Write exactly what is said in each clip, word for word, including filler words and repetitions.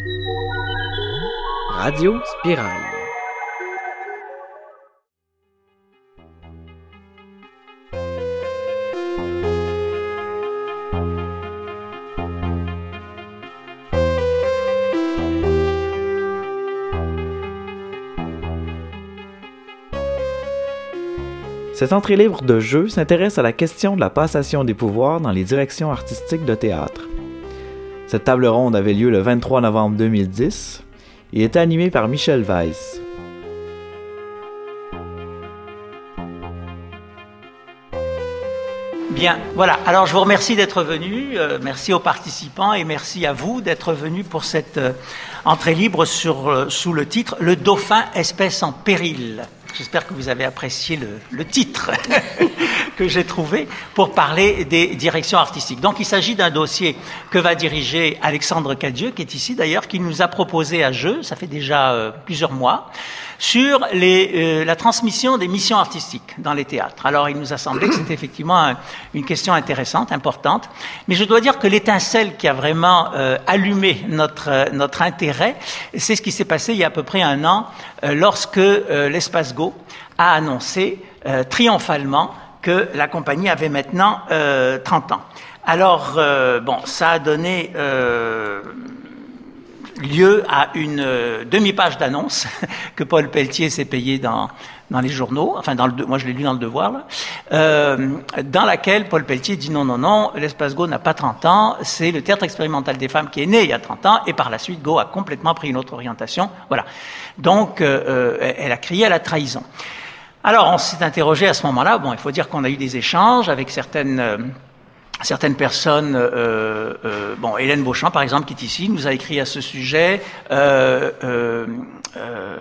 Radio Spirale. Cette entrée libre de jeu s'intéresse à la question de la passation des pouvoirs dans les directions artistiques de théâtre. Cette table ronde avait lieu le vingt-trois novembre deux mille dix et était animée par Michel Weiss. Bien, voilà. Alors je vous remercie d'être venus, euh, merci aux participants et merci à vous d'être venus pour cette euh, entrée libre sur, euh, sous le titre « Le dauphin, espèce en péril ». J'espère que vous avez apprécié le, le titre que j'ai trouvé pour parler des directions artistiques. Donc, il s'agit d'un dossier que va diriger Alexandre Cadieux, qui est ici d'ailleurs, qui nous a proposé à jeu, ça fait déjà euh, plusieurs mois, sur les, euh, la transmission des missions artistiques dans les théâtres. Alors, il nous a semblé que c'était effectivement un, une question intéressante, importante, mais je dois dire que l'étincelle qui a vraiment euh, allumé notre, euh, notre intérêt, c'est ce qui s'est passé il y a à peu près un an, euh, lorsque euh, l'Espace Go a annoncé euh, triomphalement que la compagnie avait maintenant euh, trente ans. Alors, euh, bon, ça a donné euh, lieu à une euh, demi-page d'annonce que Paul Pelletier s'est payé dans, dans les journaux, enfin, dans le, moi je l'ai lu dans le Devoir, là, euh, dans laquelle Paul Pelletier dit non, non, non, l'Espace Go n'a pas trente ans, c'est le Théâtre expérimental des femmes qui est né il y a trente ans, et par la suite, Go a complètement pris une autre orientation. Voilà. Donc, euh, elle a crié à la trahison. Alors, on s'est interrogé à ce moment-là. Bon, il faut dire qu'on a eu des échanges avec certaines euh, certaines personnes. Euh, euh, bon, Hélène Beauchamp, par exemple, qui est ici, nous a écrit à ce sujet. Euh, euh, euh,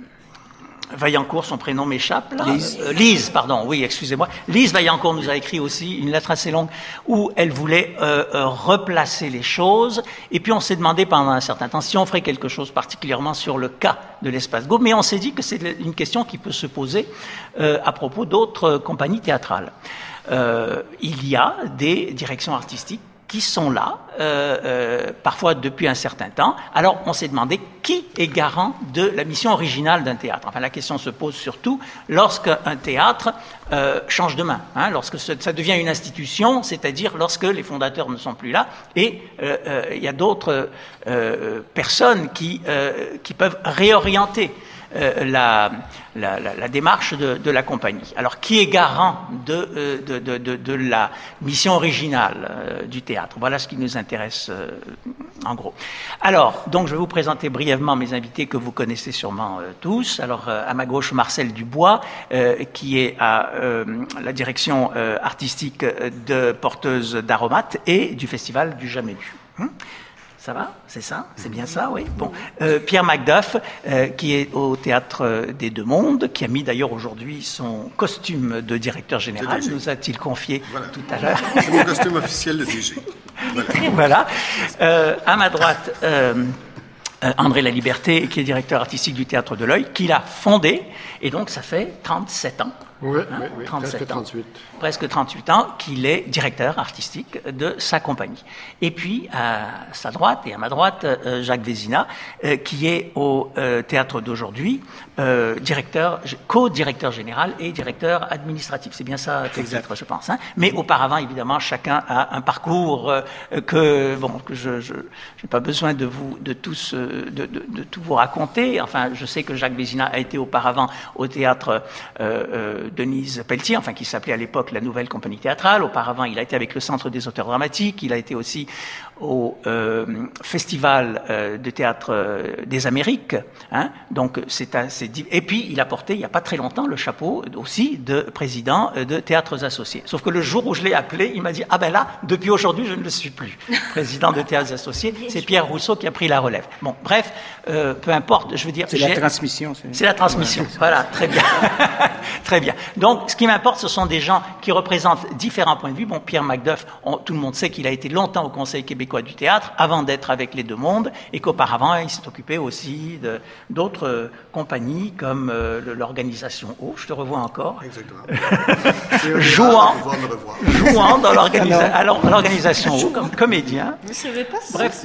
Vaillancourt, son prénom m'échappe. Là. Lise. Euh, Lise, pardon. Oui, excusez-moi. Lise Vaillancourt nous a écrit aussi une lettre assez longue où elle voulait euh, euh, replacer les choses. Et puis on s'est demandé pendant un certain temps si on ferait quelque chose particulièrement sur le cas de l'Espace Go. Mais on s'est dit que c'est une question qui peut se poser euh, à propos d'autres compagnies théâtrales. Euh, il y a des directions artistiques qui sont là, euh, euh, parfois depuis un certain temps. Alors, on s'est demandé qui est garant de la mission originale d'un théâtre. Enfin, la question se pose surtout lorsqu'un théâtre euh, change de main, hein, lorsque ça devient une institution, c'est-à-dire lorsque les fondateurs ne sont plus là, et euh, euh, il y a d'autres euh, personnes qui, euh, qui peuvent réorienter Euh, la, la, la, la démarche de, de la compagnie. Alors, qui est garant de, euh, de, de, de, de la mission originale euh, du théâtre? Voilà ce qui nous intéresse euh, en gros. Alors, donc, je vais vous présenter brièvement mes invités que vous connaissez sûrement euh, tous. Alors, euh, à ma gauche, Marcel Dubois, euh, qui est à euh, la direction euh, artistique de Porteuse d'Aromates et du Festival du Jamais Vu. Hum Ça va? C'est ça? C'est bien ça, oui? Bon. Euh, Pierre Macduff, euh, qui est au Théâtre des Deux Mondes, qui a mis d'ailleurs aujourd'hui son costume de directeur général, nous a-t-il confié voilà. tout à l'heure. C'est mon costume officiel de D G. Voilà. voilà. Euh, à ma droite, euh, euh, André Laliberté, qui est directeur artistique du Théâtre de l'Œil, qui l'a fondé, et donc ça fait trente-sept ans. Oui, hein, oui, oui, trente-sept presque ans, trente-huit. Presque trente-huit ans qu'il est directeur artistique de sa compagnie. Et puis, à sa droite et à ma droite, euh, Jacques Vézina, euh, qui est au euh, Théâtre d'aujourd'hui, euh, directeur, co-directeur général et directeur administratif. C'est bien ça, exact, je pense. Hein. Mais auparavant, évidemment, chacun a un parcours euh, que, bon, que je n'ai pas besoin de vous, de tous, euh, de, de, de tout vous raconter. Enfin, je sais que Jacques Vézina a été auparavant au Théâtre euh, euh, Denise Pelletier, enfin qui s'appelait à l'époque la Nouvelle Compagnie Théâtrale. Auparavant, il a été avec le Centre des auteurs dramatiques. Il a été aussi au euh, Festival euh, de théâtre euh, des Amériques. Hein. Donc, c'est assez. Et puis, il a porté, il n'y a pas très longtemps, le chapeau aussi de président euh, de Théâtres Associés. Sauf que le jour où je l'ai appelé, il m'a dit ah ben là, depuis aujourd'hui, je ne le suis plus. Président de Théâtres Associés, c'est Pierre Rousseau qui a pris la relève. Bon, bref, euh, peu importe. Je veux dire, c'est la transmission. C'est, c'est la transmission. Ouais, voilà, très bien, très bien. Donc, ce qui m'importe, ce sont des gens qui représentent différents points de vue. Bon, Pierre Macduff, on, tout le monde sait qu'il a été longtemps au Conseil québécois du théâtre, avant d'être avec les Deux Mondes, et qu'auparavant, il s'est occupé aussi de, d'autres euh, compagnies, comme euh, l'organisation O, je te revois encore. Exactement. jouant, jouant dans l'organisa- à l'organisation O, comme comédien. Mais je savais pas ça. Bref.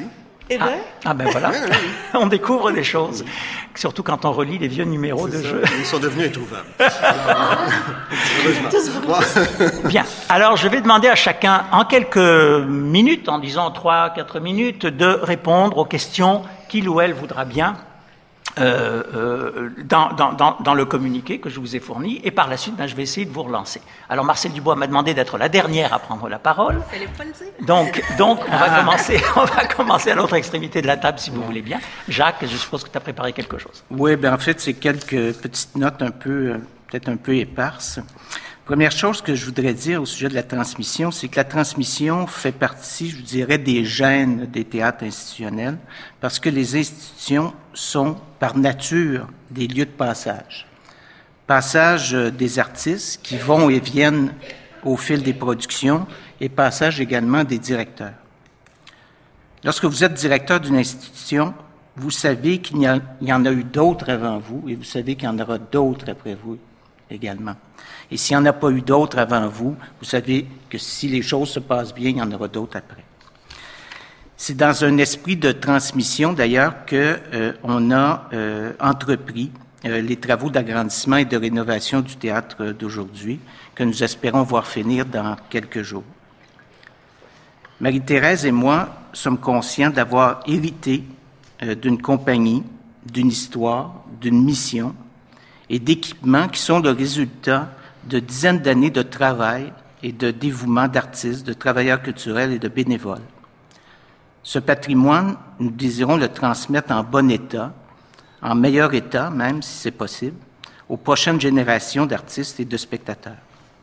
Eh bien. Ah, ah ben voilà, Oui, oui, oui. on découvre des choses, surtout quand on relit les vieux numéros de C'est ça. jeux. Ils sont devenus introuvables. Heureusement. Bien, alors je vais demander à chacun, en quelques minutes, en disant trois, quatre minutes, de répondre aux questions qu'il ou elle voudra bien euh, euh, dans, dans, dans, dans le communiqué que je vous ai fourni, et par la suite, ben, je vais essayer de vous relancer. Alors Marcel Dubois m'a demandé d'être la dernière à prendre la parole. Fallait pas le dire. Donc, donc on, va commencer, on va commencer à l'autre extrémité de la table, si vous voulez bien. Jacques, je suppose que tu as préparé quelque chose. Oui, bien en fait, c'est quelques petites notes un peu, euh, peut-être un peu éparses. Première chose que je voudrais dire au sujet de la transmission, c'est que la transmission fait partie, je dirais, des gènes des théâtres institutionnels, parce que les institutions sont, par nature, des lieux de passage. Passage des artistes qui vont et viennent au fil des productions, et passage également des directeurs. Lorsque vous êtes directeur d'une institution, vous savez qu'il y, a, il y en a eu d'autres avant vous, et vous savez qu'il y en aura d'autres après vous également. Et s'il n'y en a pas eu d'autres avant vous, vous savez que si les choses se passent bien, il y en aura d'autres après. C'est dans un esprit de transmission, d'ailleurs, que euh, on a euh, entrepris euh, les travaux d'agrandissement et de rénovation du théâtre d'aujourd'hui, que nous espérons voir finir dans quelques jours. Marie-Thérèse et moi sommes conscients d'avoir hérité euh, d'une compagnie, d'une histoire, d'une mission et d'équipements qui sont le résultat de dizaines d'années de travail et de dévouement d'artistes, de travailleurs culturels et de bénévoles. Ce patrimoine, nous désirons le transmettre en bon état, en meilleur état même, si c'est possible, aux prochaines générations d'artistes et de spectateurs.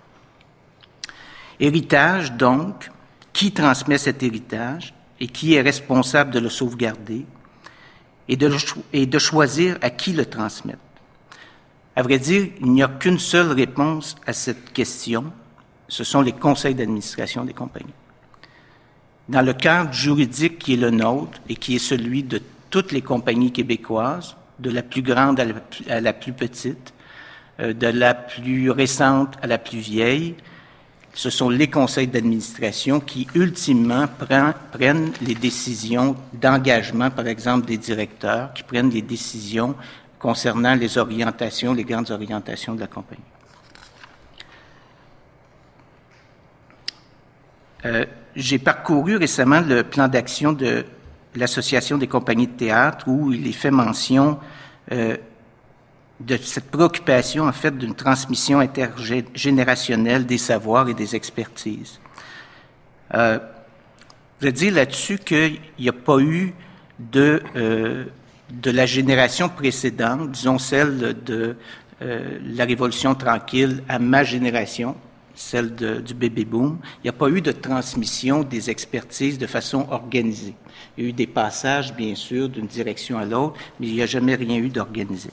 Héritage, donc, qui transmet cet héritage et qui est responsable de le sauvegarder et de, le cho- et de choisir à qui le transmettre. À vrai dire, il n'y a qu'une seule réponse à cette question, ce sont les conseils d'administration des compagnies. Dans le cadre juridique qui est le nôtre et qui est celui de toutes les compagnies québécoises, de la plus grande à la plus, à la plus petite, euh, de la plus récente à la plus vieille, ce sont les conseils d'administration qui, ultimement, prend, prennent les décisions d'engagement, par exemple, des directeurs, qui prennent les décisions concernant les orientations, les grandes orientations de la compagnie. Euh, j'ai parcouru récemment le plan d'action de l'Association des compagnies de théâtre où il est fait mention euh, de cette préoccupation, en fait, d'une transmission intergénérationnelle des savoirs et des expertises. Euh, je veux dire là-dessus qu'il n'y a pas eu de... Euh, de la génération précédente, disons celle de euh, la Révolution tranquille à ma génération, celle de, du baby-boom, il n'y a pas eu de transmission des expertises de façon organisée. Il y a eu des passages, bien sûr, d'une direction à l'autre, mais il n'y a jamais rien eu d'organisé.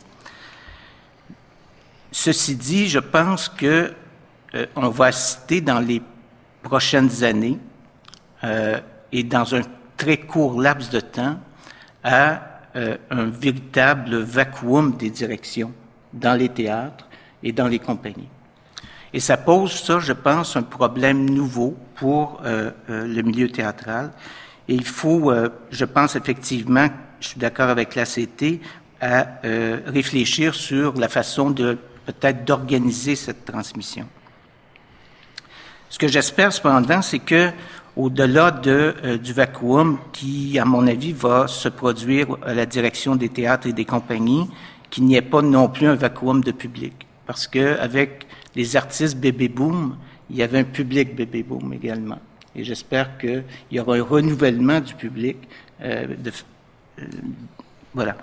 Ceci dit, je pense que euh, on va assister dans les prochaines années euh, et dans un très court laps de temps à Euh, un véritable vacuum des directions dans les théâtres et dans les compagnies. Et ça pose, ça, je pense, un problème nouveau pour euh, euh, le milieu théâtral. Et il faut, euh, je pense effectivement, je suis d'accord avec l'A C T, à euh, réfléchir sur la façon de peut-être d'organiser cette transmission. Ce que j'espère cependant, c'est que au-delà de, euh, du vacuum qui, à mon avis, va se produire à la direction des théâtres et des compagnies, qu'il n'y ait pas non plus un vacuum de public. Parce que avec les artistes bébé-boom, il y avait un public bébé-boom également. Et j'espère qu'il y aura un renouvellement du public. Euh, de, euh, voilà.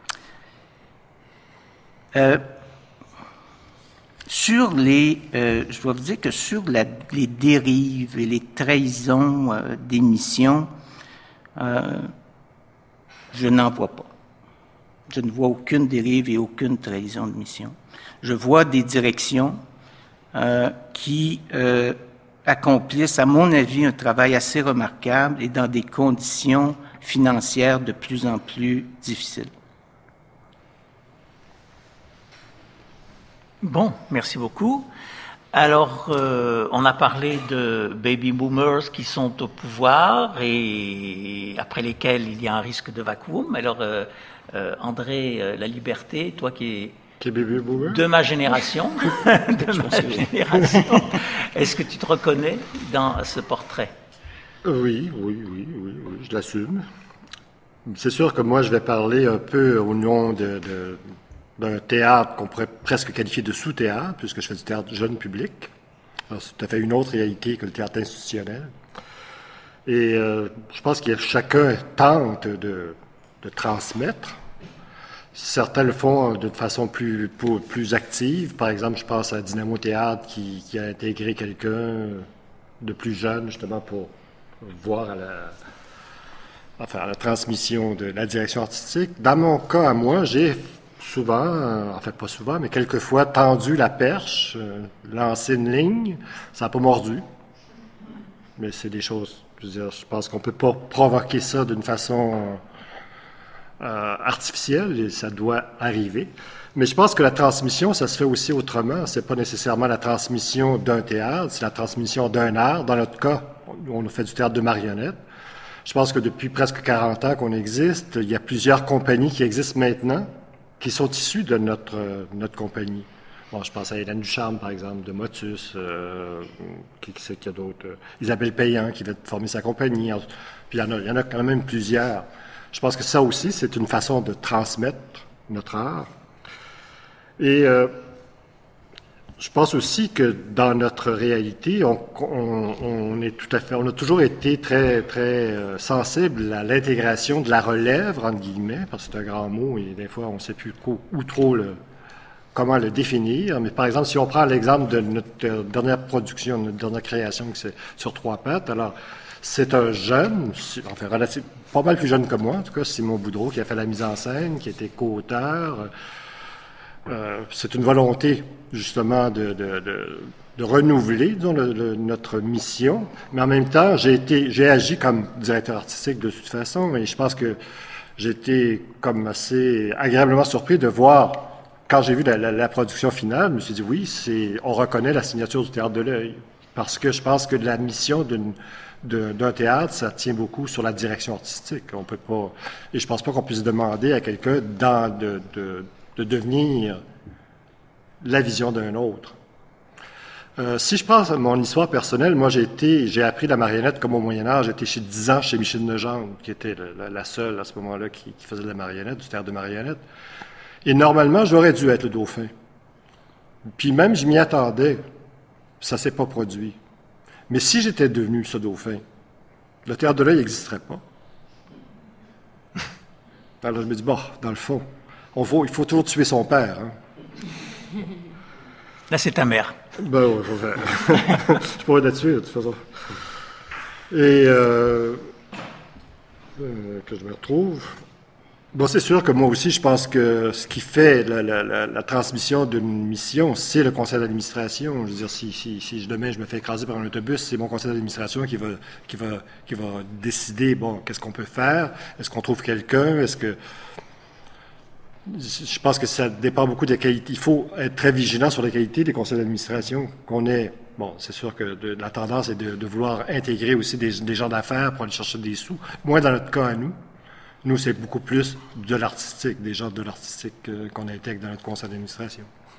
Euh, Sur les, euh, je dois vous dire que sur la, les dérives et les trahisons euh, d'émissions, euh, je n'en vois pas. Je ne vois aucune dérive et aucune trahison de mission. Je vois des directions euh, qui euh, accomplissent, à mon avis, un travail assez remarquable et dans des conditions financières de plus en plus difficiles. Bon, merci beaucoup. Alors, euh, on a parlé de baby boomers qui sont au pouvoir et après lesquels il y a un risque de vacuum. Alors, euh, euh, André euh, Laliberté, toi qui es Qui est baby boomer? de ma génération, de ma génération, est-ce que tu te reconnais dans ce portrait? Oui, oui, oui, oui, oui, je l'assume. C'est sûr que moi, je vais parler un peu au nom de, de, d'un théâtre qu'on pourrait presque qualifier de sous-théâtre, puisque je fais du théâtre jeune public. Alors, c'est tout à fait une autre réalité que le théâtre institutionnel. Et euh, je pense que chacun tente de, de transmettre. Certains le font d'une façon plus, plus, plus active. Par exemple, je pense à Dynamo Théâtre qui, qui a intégré quelqu'un de plus jeune, justement, pour voir à la, enfin, à la transmission de la direction artistique. Dans mon cas, à moi, j'ai souvent, euh, en fait pas souvent, mais quelquefois tendu la perche, euh, lancé une ligne. Ça n'a pas mordu. Mais c'est des choses, je veux dire, je pense qu'on peut pas provoquer ça d'une façon euh, artificielle, et ça doit arriver. Mais je pense que la transmission, ça se fait aussi autrement. C'est pas nécessairement la transmission d'un théâtre, c'est la transmission d'un art. Dans notre cas, on a fait du théâtre de marionnettes. Je pense que depuis presque quarante ans qu'on existe, il y a plusieurs compagnies qui existent maintenant, qui sont issues de notre, notre compagnie. Bon, je pense à Hélène Ducharme, par exemple, de Motus, euh, qui, qui c'est qu'il y a d'autres? Euh, Isabelle Payan, qui va former sa compagnie. Puis il y en a, il y en a quand même plusieurs. Je pense que ça aussi, c'est une façon de transmettre notre art. Et euh, je pense aussi que dans notre réalité, on, on, on est tout à fait, on a toujours été très, très euh, sensible à l'intégration de la relève, entre guillemets, parce que c'est un grand mot et des fois on ne sait plus trop, où trop le, comment le définir. Mais par exemple, si on prend l'exemple de notre dernière production, notre dernière création, qui c'est sur trois pattes, alors c'est un jeune, enfin relativ, pas mal plus jeune que moi, en tout cas, Simon Boudreau, qui a fait la mise en scène, qui était co-auteur. Euh, c'est une volonté, justement, de, de, de, de renouveler, disons, le, le, notre mission. Mais en même temps, j'ai été, j'ai agi comme directeur artistique de toute façon, et je pense que j'ai été comme assez agréablement surpris de voir, quand j'ai vu la, la, la production finale, je me suis dit, oui, c'est, on reconnaît la signature du Théâtre de l'Œil. Parce que je pense que la mission d'une, de, d'un théâtre, ça tient beaucoup sur la direction artistique. On peut pas, et je pense pas qu'on puisse demander à quelqu'un dans, de, de de devenir la vision d'un autre. Euh, si je prends mon histoire personnelle, moi j'ai été, j'ai appris la marionnette comme au Moyen-Âge. J'étais chez dix ans chez Michel Legendre, qui était la, la seule à ce moment-là qui, qui faisait de la marionnette, du théâtre de marionnette. Et normalement, j'aurais dû être le dauphin. Puis même, je m'y attendais. Ça s'est pas produit. Mais si j'étais devenu ce dauphin, le théâtre de l'Œil n'existerait pas. Alors je me dis, bon, dans le fond, On faut, il faut toujours tuer son père. Hein. Là, c'est ta mère. Ben oui, faut faire. Je pourrais la tuer, de toute façon. Et euh, euh, que je me retrouve. Bon, c'est sûr que moi aussi, je pense que ce qui fait la, la, la, la transmission d'une mission, c'est le conseil d'administration. Je veux dire, si, si, si demain je me fais écraser par un autobus, c'est mon conseil d'administration qui va, qui va, qui va décider, bon, qu'est-ce qu'on peut faire? Est-ce qu'on trouve quelqu'un? Est-ce que... Je pense que ça dépend beaucoup des qualités. Il faut être très vigilant sur les qualités des conseils d'administration. Qu'on ait, bon, c'est sûr que de, la tendance est de, de vouloir intégrer aussi des, des gens d'affaires pour aller chercher des sous. Moins dans notre cas à nous. Nous, c'est beaucoup plus de l'artistique, des gens de l'artistique euh, qu'on intègre dans notre conseil d'administration.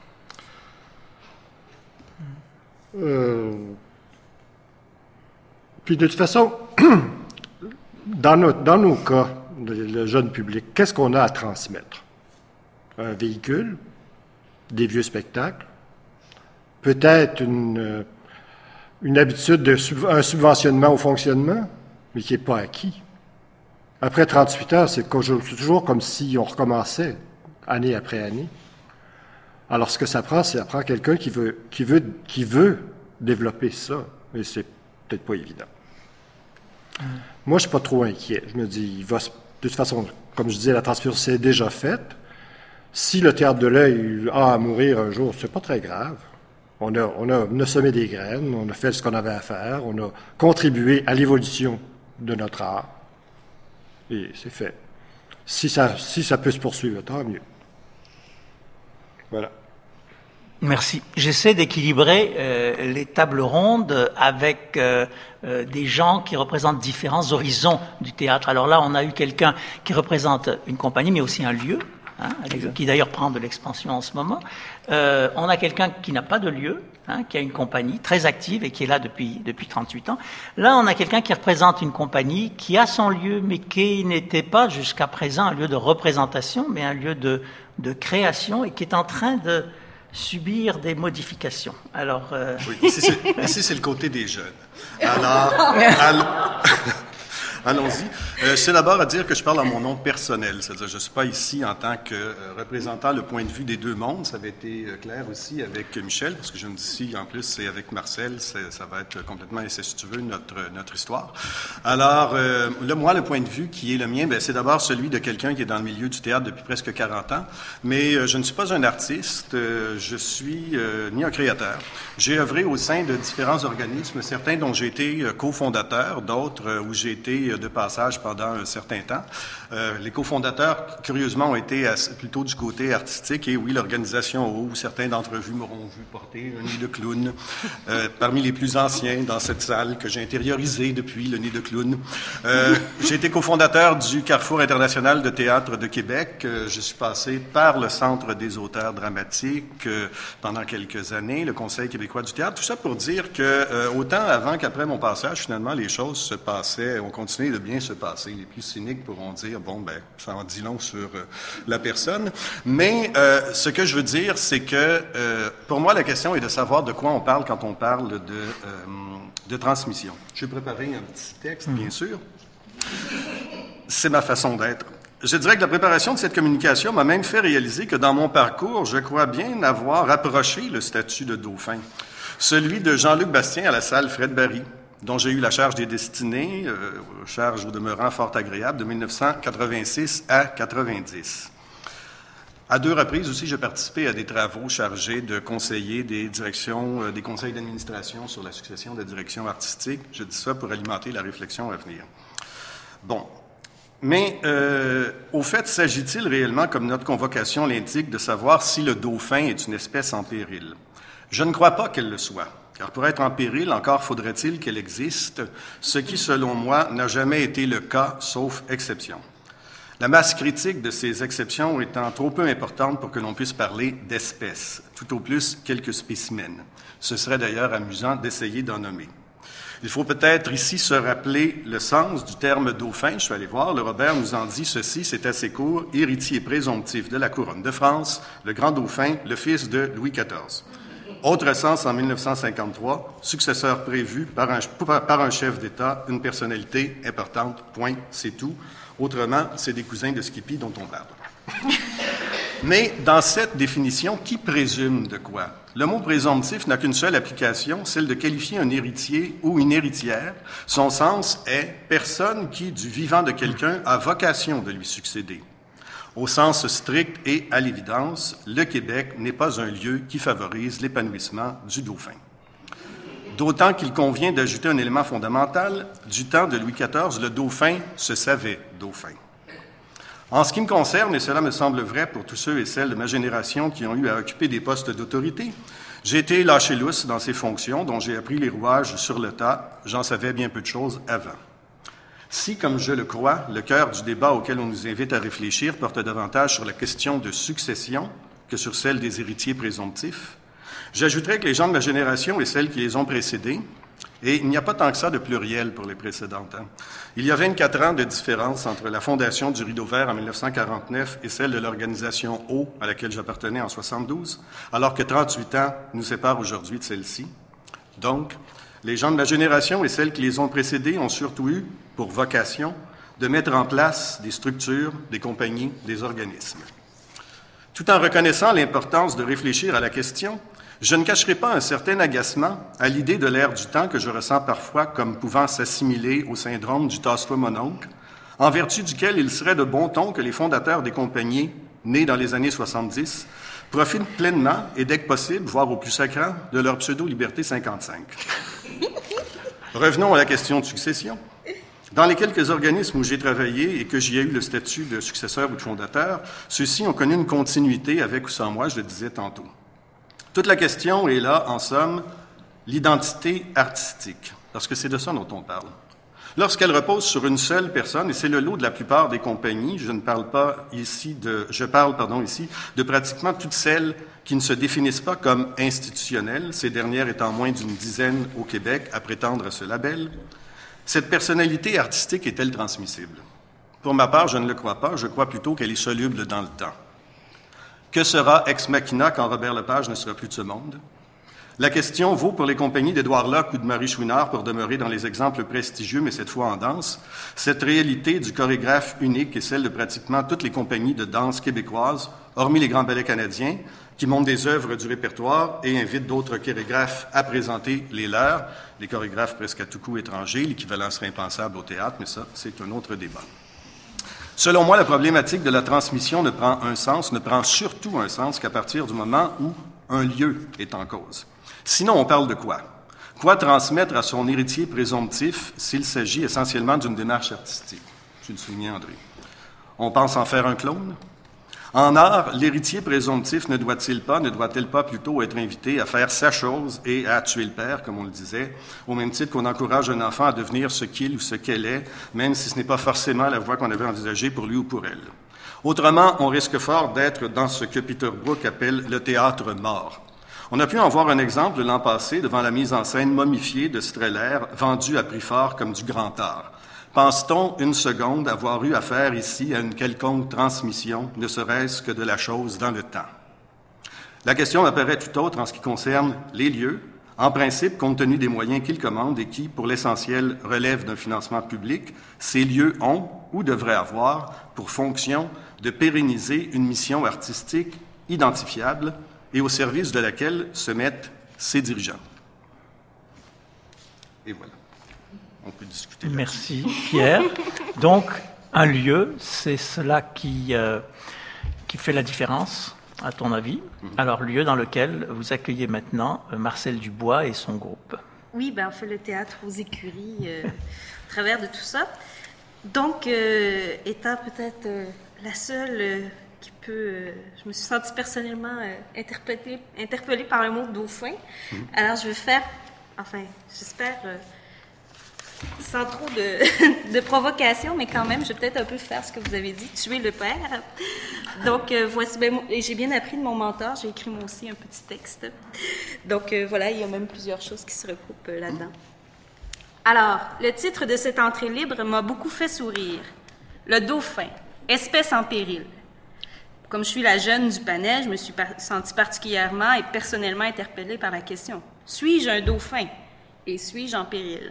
Euh, puis de toute façon, dans, notre, dans nos cas, le, le jeune public, qu'est-ce qu'on a à transmettre? Un véhicule, des vieux spectacles, peut-être une, une habitude de sub, un subventionnement au fonctionnement, mais qui n'est pas acquis. Après trente-huit heures, c'est toujours comme si on recommençait année après année. Alors, ce que ça prend, c'est ça prend quelqu'un qui veut, qui veut, qui veut développer ça, mais c'est peut-être pas évident. Mmh. Moi, je suis pas trop inquiet. Je me dis, il va, de toute façon, comme je disais, la transmission c'est déjà faite. Si le Théâtre de l'Œil a à mourir un jour, c'est pas très grave. On a, on a, on a semé des graines, on a fait ce qu'on avait à faire, on a contribué à l'évolution de notre art. Et c'est fait. Si ça, si ça peut se poursuivre, tant mieux. Voilà. Merci. J'essaie d'équilibrer euh, les tables rondes avec euh, euh, des gens qui représentent différents horizons du théâtre. Alors là, on a eu quelqu'un qui représente une compagnie, mais aussi un lieu, hein, qui d'ailleurs prend de l'expansion en ce moment. Euh, on a quelqu'un qui n'a pas de lieu, hein, qui a une compagnie très active et qui est là depuis depuis trente-huit ans. Là, on a quelqu'un qui représente une compagnie qui a son lieu, mais qui n'était pas jusqu'à présent un lieu de représentation, mais un lieu de de création et qui est en train de subir des modifications. Alors, euh... oui, ici c'est, ici c'est le côté des jeunes. Alors, allons, allons-y. Euh, je sais d'abord à dire que je parle en mon nom personnel, c'est-à-dire je ne suis pas ici en tant que euh, représentant le point de vue des deux mondes. Ça avait été euh, clair aussi avec Michel, parce que je me dis ici, en plus, c'est avec Marcel, c'est, ça va être complètement incestueux, notre, notre histoire. Alors, euh, là, moi, le point de vue qui est le mien, ben, c'est d'abord celui de quelqu'un qui est dans le milieu du théâtre depuis presque quarante ans, mais euh, je ne suis pas un artiste, euh, je suis euh, ni un créateur. J'ai œuvré au sein de différents organismes, certains dont j'ai été euh, cofondateur, d'autres euh, où j'ai été euh, de passage pendant un certain temps. Euh, les cofondateurs, curieusement, ont été assez, plutôt du côté artistique, et oui, l'organisation où certains d'entre vous m'auront vu porter un nid de clown, euh, parmi les plus anciens dans cette salle que j'ai intériorisé depuis le nid de clown. Euh, j'ai été cofondateur du Carrefour international de théâtre de Québec. Euh, je suis passé par le Centre des auteurs dramatiques euh, pendant quelques années, le Conseil québécois du théâtre. Tout ça pour dire que euh, autant avant qu'après mon passage, finalement, les choses se passaient, ont continué de bien se passer. Les plus cyniques pourront dire, bon, ben, ça en dit long sur euh, la personne. Mais euh, ce que je veux dire, c'est que euh, pour moi, la question est de savoir de quoi on parle quand on parle de, euh, de transmission. J'ai préparé un petit texte, bien sûr. C'est ma façon d'être. Je dirais que la préparation de cette communication m'a même fait réaliser que dans mon parcours, je crois bien avoir approché le statut de dauphin, celui de Jean-Luc Bastien à la salle Fred Barry, dont j'ai eu la charge des destinées, euh, charge au demeurant fort agréable, de mille neuf cent quatre-vingt-six à quatre-vingt-dix. À deux reprises aussi, j'ai participé à des travaux chargés de conseiller des directions, euh, des conseils d'administration sur la succession de directions artistiques. Je dis ça pour alimenter la réflexion à venir. Bon. Mais, euh, au fait, s'agit-il réellement, comme notre convocation l'indique, de savoir si le dauphin est une espèce en péril? Je ne crois pas qu'elle le soit. Car pour être en péril, encore faudrait-il qu'elle existe, ce qui, selon moi, n'a jamais été le cas, sauf exception. La masse critique de ces exceptions étant trop peu importante pour que l'on puisse parler d'espèces, tout au plus quelques spécimens. Ce serait d'ailleurs amusant d'essayer d'en nommer. Il faut peut-être ici se rappeler le sens du terme dauphin. Je suis allé voir, le Robert nous en dit ceci, c'est assez court, héritier présomptif de la couronne de France, le grand dauphin, le fils de Louis quatorze. Autre sens en mille neuf cent cinquante-trois, successeur prévu par un, par un chef d'État, une personnalité importante, point, c'est tout. Autrement, c'est des cousins de Skippy dont on parle. Mais dans cette définition, qui présume de quoi? Le mot présomptif n'a qu'une seule application, celle de qualifier un héritier ou une héritière. Son sens est « personne qui, du vivant de quelqu'un, a vocation de lui succéder ». Au sens strict et à l'évidence, le Québec n'est pas un lieu qui favorise l'épanouissement du dauphin. D'autant qu'il convient d'ajouter un élément fondamental, du temps de Louis quatorze, le dauphin se savait dauphin. En ce qui me concerne, et cela me semble vrai pour tous ceux et celles de ma génération qui ont eu à occuper des postes d'autorité, j'ai été lâché lousse dans ces fonctions dont j'ai appris les rouages sur le tas. J'en savais bien peu de choses avant. Si, comme je le crois, le cœur du débat auquel on nous invite à réfléchir porte davantage sur la question de succession que sur celle des héritiers présomptifs, j'ajouterais que les gens de ma génération et celles qui les ont précédés, et il n'y a pas tant que ça de pluriel pour les précédentes. Hein. Il y a vingt-quatre ans de différence entre la fondation du Rideau Vert en mille neuf cent quarante-neuf et celle de l'organisation O, à laquelle j'appartenais en soixante-douze, alors que trente-huit ans nous séparent aujourd'hui de celle-ci. Donc, les gens de ma génération et celles qui les ont précédés ont surtout eu, pour vocation, de mettre en place des structures, des compagnies, des organismes. Tout en reconnaissant l'importance de réfléchir à la question, je ne cacherai pas un certain agacement à l'idée de l'ère du temps que je ressens parfois comme pouvant s'assimiler au syndrome du « tasse-toi mon oncle », en vertu duquel il serait de bon ton que les fondateurs des compagnies, nés dans les années soixante-dix, profitent pleinement et dès que possible, voire au plus sacrant, de leur pseudo-liberté cinquante-cinq. Revenons à la question de succession. Dans les quelques organismes où j'ai travaillé et que j'y ai eu le statut de successeur ou de fondateur, ceux-ci ont connu une continuité avec ou sans moi, je le disais tantôt. Toute la question est là, en somme, l'identité artistique, parce que c'est de ça dont on parle. Lorsqu'elle repose sur une seule personne, et c'est le lot de la plupart des compagnies, je ne parle pas ici de, je parle, pardon, ici, de pratiquement toutes celles qui ne se définissent pas comme institutionnelles, ces dernières étant moins d'une dizaine au Québec à prétendre à ce label, cette personnalité artistique est-elle transmissible? Pour ma part, je ne le crois pas, je crois plutôt qu'elle est soluble dans le temps. Que sera Ex Machina quand Robert Lepage ne sera plus de ce monde? La question vaut pour les compagnies d'Édouard Locke ou de Marie Chouinard, pour demeurer dans les exemples prestigieux, mais cette fois en danse. Cette réalité du chorégraphe unique est celle de pratiquement toutes les compagnies de danse québécoises, hormis les grands ballets canadiens, qui montent des œuvres du répertoire et invitent d'autres chorégraphes à présenter les leurs, des chorégraphes presque à tout coup étrangers, l'équivalent serait impensable au théâtre, mais ça, c'est un autre débat. Selon moi, la problématique de la transmission ne prend un sens, ne prend surtout un sens qu'à partir du moment où un lieu est en cause. Sinon, on parle de quoi? Quoi transmettre à son héritier présomptif s'il s'agit essentiellement d'une démarche artistique? Je le soulignais, André. On pense en faire un clone? En art, l'héritier présomptif ne doit-il pas, ne doit-elle pas plutôt être invité à faire sa chose et à tuer le père, comme on le disait, au même titre qu'on encourage un enfant à devenir ce qu'il ou ce qu'elle est, même si ce n'est pas forcément la voie qu'on avait envisagée pour lui ou pour elle. Autrement, on risque fort d'être dans ce que Peter Brook appelle le théâtre mort. On a pu en voir un exemple l'an passé devant la mise en scène momifiée de Streller, vendue à prix fort comme du grand art. Pense-t-on une seconde avoir eu affaire ici à une quelconque transmission, ne serait-ce que de la chose dans le temps? La question apparaît tout autre en ce qui concerne les lieux, en principe, compte tenu des moyens qu'ils commandent et qui, pour l'essentiel, relèvent d'un financement public, ces lieux ont ou devraient avoir pour fonction de pérenniser une mission artistique identifiable et au service de laquelle se mettent ses dirigeants. Et voilà. On peut discuter là-dessus. Merci, Pierre. Donc, un lieu, c'est cela qui, euh, qui fait la différence, à ton avis. Mm-hmm. Alors, lieu dans lequel vous accueillez maintenant Marcel Dubois et son groupe. Oui, ben, on fait le théâtre aux écuries euh, au travers de tout ça. Donc, euh, étant peut-être euh, la seule... Euh, qui peut, euh, je me suis sentie personnellement euh, interpellée, interpellée par le mot dauphin. Mmh. Alors, je vais faire, enfin, j'espère, euh, sans trop de, de provocation, mais quand même, je vais peut-être un peu faire ce que vous avez dit, tuer le père. Donc, euh, voici, ben, et j'ai bien appris de mon mentor, j'ai écrit moi aussi un petit texte. Donc, euh, voilà, il y a même plusieurs choses qui se recoupent euh, là-dedans. Alors, le titre de cette entrée libre m'a beaucoup fait sourire. Le dauphin, espèce en péril. Comme je suis la jeune du panel, je me suis par- sentie particulièrement et personnellement interpellée par la question. Suis-je un dauphin? Et suis-je en péril?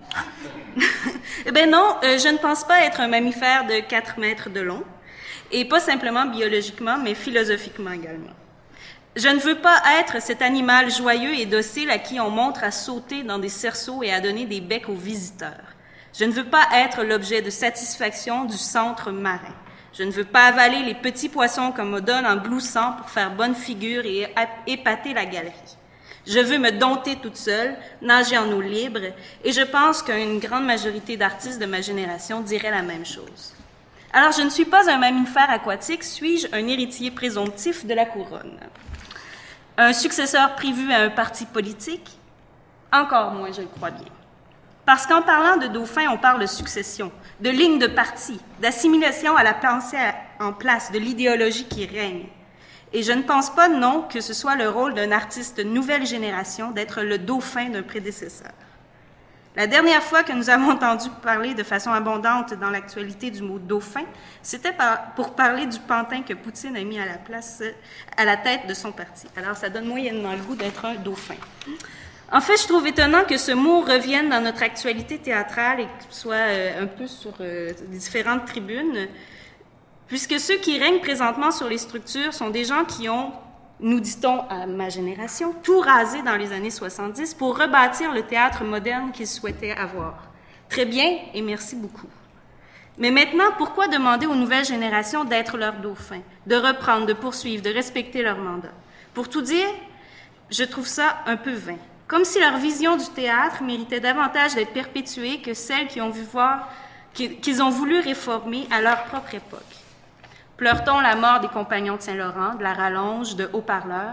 Eh bien non, euh, je ne pense pas être un mammifère de quatre mètres de long, et pas simplement biologiquement, mais philosophiquement également. Je ne veux pas être cet animal joyeux et docile à qui on montre à sauter dans des cerceaux et à donner des becs aux visiteurs. Je ne veux pas être l'objet de satisfaction du centre marin. Je ne veux pas avaler les petits poissons qu'on me donne en gloussant pour faire bonne figure et épater la galerie. Je veux me dompter toute seule, nager en eau libre, et je pense qu'une grande majorité d'artistes de ma génération diraient la même chose. Alors, je ne suis pas un mammifère aquatique, suis-je un héritier présomptif de la couronne? Un successeur prévu à un parti politique? Encore moins, je le crois bien. Parce qu'en parlant de dauphin, on parle de succession, de ligne de parti, d'assimilation à la pensée en place, de l'idéologie qui règne. Et je ne pense pas, non, que ce soit le rôle d'un artiste nouvelle génération d'être le dauphin d'un prédécesseur. La dernière fois que nous avons entendu parler de façon abondante dans l'actualité du mot dauphin, c'était par, pour parler du pantin que Poutine a mis à la place, à la tête de son parti. Alors, ça donne moyennement le goût d'être un dauphin. En fait, je trouve étonnant que ce mot revienne dans notre actualité théâtrale et soit euh, un peu sur euh, différentes tribunes, puisque ceux qui règnent présentement sur les structures sont des gens qui ont, nous dit-on à ma génération, tout rasé dans les années soixante-dix pour rebâtir le théâtre moderne qu'ils souhaitaient avoir. Très bien, et merci beaucoup. Mais maintenant, pourquoi demander aux nouvelles générations d'être leurs dauphins, de reprendre, de poursuivre, de respecter leur mandat? Pour tout dire, je trouve ça un peu vain. Comme si leur vision du théâtre méritait davantage d'être perpétuée que celle qu'ils ont vu voir, qu'ils ont voulu réformer à leur propre époque. Pleure-t-on la mort des compagnons de Saint-Laurent, de la Rallonge, de Haut-Parleur?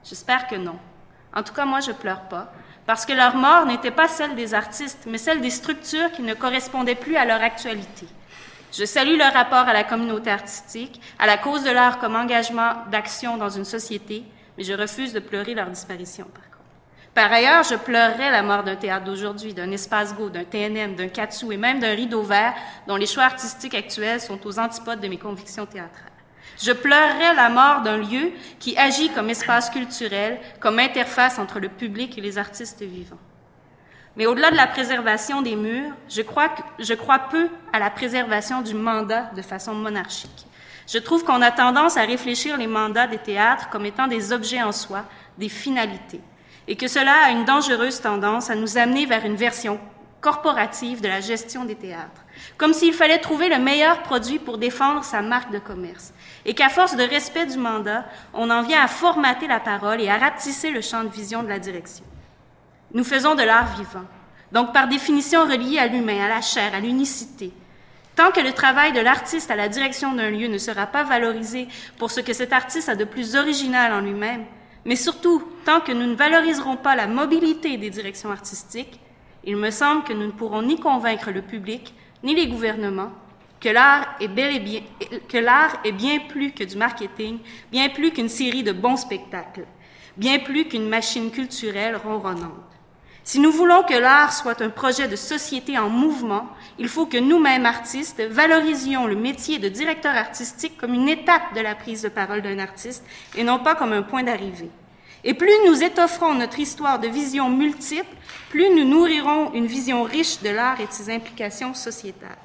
J'espère que non. En tout cas, moi, je pleure pas, parce que leur mort n'était pas celle des artistes, mais celle des structures qui ne correspondaient plus à leur actualité. Je salue leur rapport à la communauté artistique, à la cause de l'art comme engagement d'action dans une société, mais je refuse de pleurer leur disparition, par contre. Par ailleurs, je pleurerais la mort d'un théâtre d'aujourd'hui, d'un Espace Go, d'un T N M, d'un Katsu et même d'un Rideau Vert, dont les choix artistiques actuels sont aux antipodes de mes convictions théâtrales. Je pleurerais la mort d'un lieu qui agit comme espace culturel, comme interface entre le public et les artistes vivants. Mais au-delà de la préservation des murs, je crois, que, je crois peu à la préservation du mandat de façon monarchique. Je trouve qu'on a tendance à réfléchir les mandats des théâtres comme étant des objets en soi, des finalités, et que cela a une dangereuse tendance à nous amener vers une version corporative de la gestion des théâtres, comme s'il fallait trouver le meilleur produit pour défendre sa marque de commerce, et qu'à force de respect du mandat, on en vient à formater la parole et à rapetisser le champ de vision de la direction. Nous faisons de l'art vivant, donc par définition relié à l'humain, à la chair, à l'unicité. Tant que le travail de l'artiste à la direction d'un lieu ne sera pas valorisé pour ce que cet artiste a de plus original en lui-même, mais surtout, tant que nous ne valoriserons pas la mobilité des directions artistiques, il me semble que nous ne pourrons ni convaincre le public, ni les gouvernements, que l'art est bel et bien, que l'art est bien plus que du marketing, bien plus qu'une série de bons spectacles, bien plus qu'une machine culturelle ronronnante. Si nous voulons que l'art soit un projet de société en mouvement, il faut que nous-mêmes, artistes, valorisions le métier de directeur artistique comme une étape de la prise de parole d'un artiste et non pas comme un point d'arrivée. Et plus nous étofferons notre histoire de visions multiples, plus nous nourrirons une vision riche de l'art et de ses implications sociétales.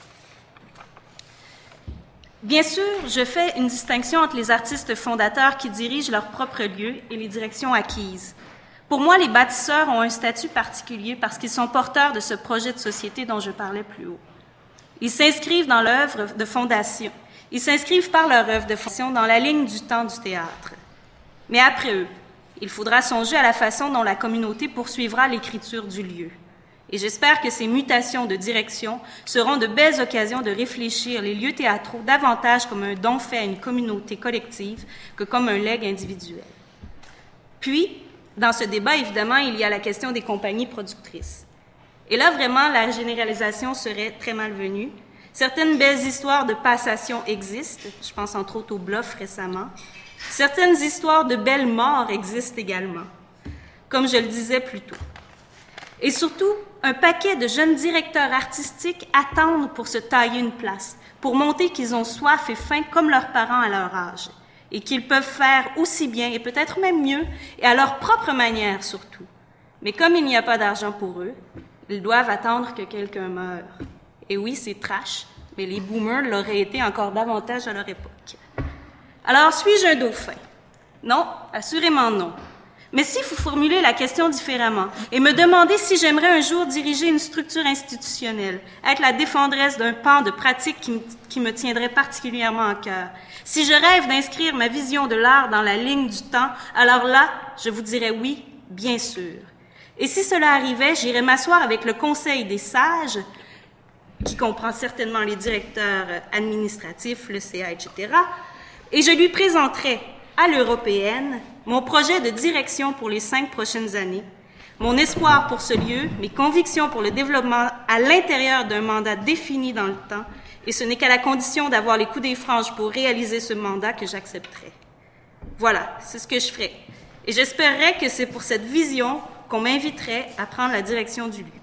Bien sûr, je fais une distinction entre les artistes fondateurs qui dirigent leur propre lieu et les directions acquises. Pour moi, les bâtisseurs ont un statut particulier parce qu'ils sont porteurs de ce projet de société dont je parlais plus haut. Ils s'inscrivent dans l'œuvre de fondation. Ils s'inscrivent par leur œuvre de fondation dans la ligne du temps du théâtre. Mais après eux, il faudra songer à la façon dont la communauté poursuivra l'écriture du lieu. Et j'espère que ces mutations de direction seront de belles occasions de réfléchir les lieux théâtraux davantage comme un don fait à une communauté collective que comme un legs individuel. Puis, dans ce débat, évidemment, il y a la question des compagnies productrices. Et là, vraiment, la généralisation serait très malvenue. Certaines belles histoires de passation existent, je pense entre autres au Bluff récemment. Certaines histoires de belles morts existent également, comme je le disais plus tôt. Et surtout, un paquet de jeunes directeurs artistiques attendent pour se tailler une place, pour montrer qu'ils ont soif et faim comme leurs parents à leur âge, et qu'ils peuvent faire aussi bien, et peut-être même mieux, et à leur propre manière surtout. Mais comme il n'y a pas d'argent pour eux, ils doivent attendre que quelqu'un meure. Et oui, c'est trash, mais les boomers l'auraient été encore davantage à leur époque. Alors, suis-je un dauphin? Non, assurément non. Mais si vous formulez la question différemment et me demandez si j'aimerais un jour diriger une structure institutionnelle, être la défendresse d'un pan de pratique qui me, qui me tiendrait particulièrement à cœur, si je rêve d'inscrire ma vision de l'art dans la ligne du temps, alors là, je vous dirais oui, bien sûr. Et si cela arrivait, j'irais m'asseoir avec le Conseil des sages, qui comprend certainement les directeurs administratifs, le C A, et cetera, et je lui présenterais à l'européenne mon projet de direction pour les cinq prochaines années, mon espoir pour ce lieu, mes convictions pour le développement à l'intérieur d'un mandat défini dans le temps, et ce n'est qu'à la condition d'avoir les coups des franges pour réaliser ce mandat que j'accepterai. Voilà, c'est ce que je ferai. Et j'espérerais que c'est pour cette vision qu'on m'inviterait à prendre la direction du lieu.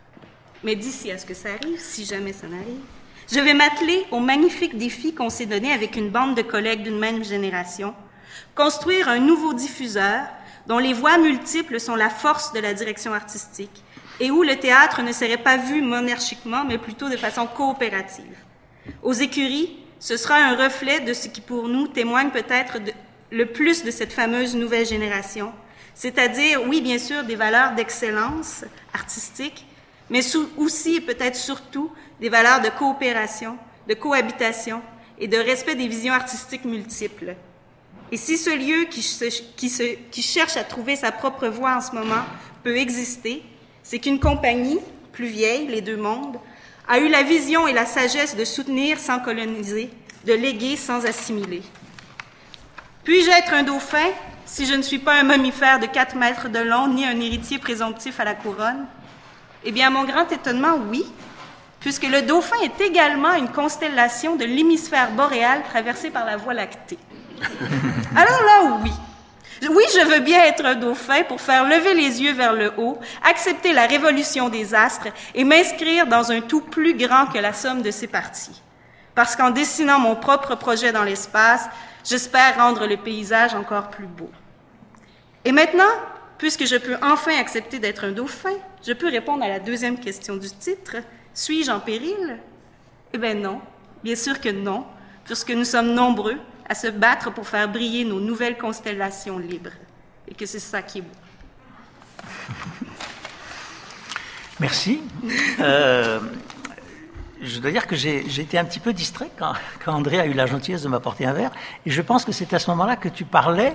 Mais d'ici à ce que ça arrive, si jamais ça n'arrive, je vais m'atteler au magnifique défi qu'on s'est donné avec une bande de collègues d'une même génération, construire un nouveau diffuseur dont les voix multiples sont la force de la direction artistique et où le théâtre ne serait pas vu monarchiquement, mais plutôt de façon coopérative. Aux écuries, ce sera un reflet de ce qui pour nous témoigne peut-être le plus de cette fameuse nouvelle génération, c'est-à-dire, oui, bien sûr, des valeurs d'excellence artistique, mais aussi et peut-être surtout des valeurs de coopération, de cohabitation et de respect des visions artistiques multiples. Et si ce lieu qui, se, qui, se, qui cherche à trouver sa propre voie en ce moment peut exister, c'est qu'une compagnie, plus vieille, les Deux Mondes, a eu la vision et la sagesse de soutenir sans coloniser, de léguer sans assimiler. Puis-je être un dauphin? si je ne suis pas un mammifère de quatre mètres de long, ni un héritier présomptif à la couronne? Eh bien, à mon grand étonnement, oui, puisque le dauphin est également une constellation de l'hémisphère boréal traversée par la Voie lactée. Alors là, oui. Oui, je veux bien être un dauphin pour faire lever les yeux vers le haut, accepter la révolution des astres et m'inscrire dans un tout plus grand que la somme de ses parties. Parce qu'en dessinant mon propre projet dans l'espace, j'espère rendre le paysage encore plus beau. Et maintenant, puisque je peux enfin accepter d'être un dauphin, je peux répondre à la deuxième question du titre. Suis-je en péril? Eh bien non, bien sûr que non, puisque nous sommes nombreux à se battre pour faire briller nos nouvelles constellations libres. Et que c'est ça qui est beau. Merci. Euh, je dois dire que j'ai, j'ai été un petit peu distrait quand, quand André a eu la gentillesse de m'apporter un verre. Et je pense que c'est à ce moment-là que tu parlais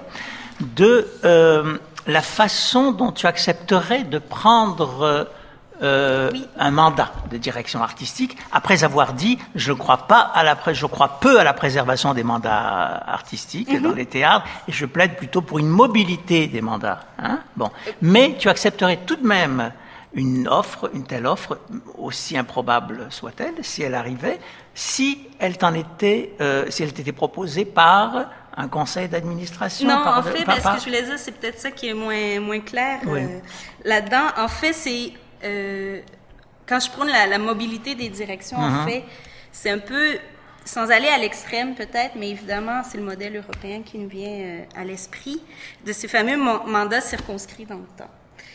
de euh, la façon dont tu accepterais de prendre... Euh, oui. un mandat de direction artistique, après avoir dit « je crois pas à la je crois peu à la préservation des mandats artistiques mm-hmm. dans les théâtres et je plaide plutôt pour une mobilité des mandats. Hein » Bon, mais tu accepterais tout de même une offre, une telle offre, aussi improbable soit-elle, si elle arrivait, si elle t'en était, euh, si elle t'était proposée par un conseil d'administration. Non, par en fait, par, ben, par... ce que je voulais dire, c'est peut-être ça qui est moins moins clair oui. euh, là-dedans. En fait, c'est Euh, quand je prends la, la mobilité des directions, mm-hmm. en fait, c'est un peu, sans aller à l'extrême peut-être, mais évidemment, c'est le modèle européen qui nous vient euh, à l'esprit, de ces fameux mo- mandats circonscrits dans le temps.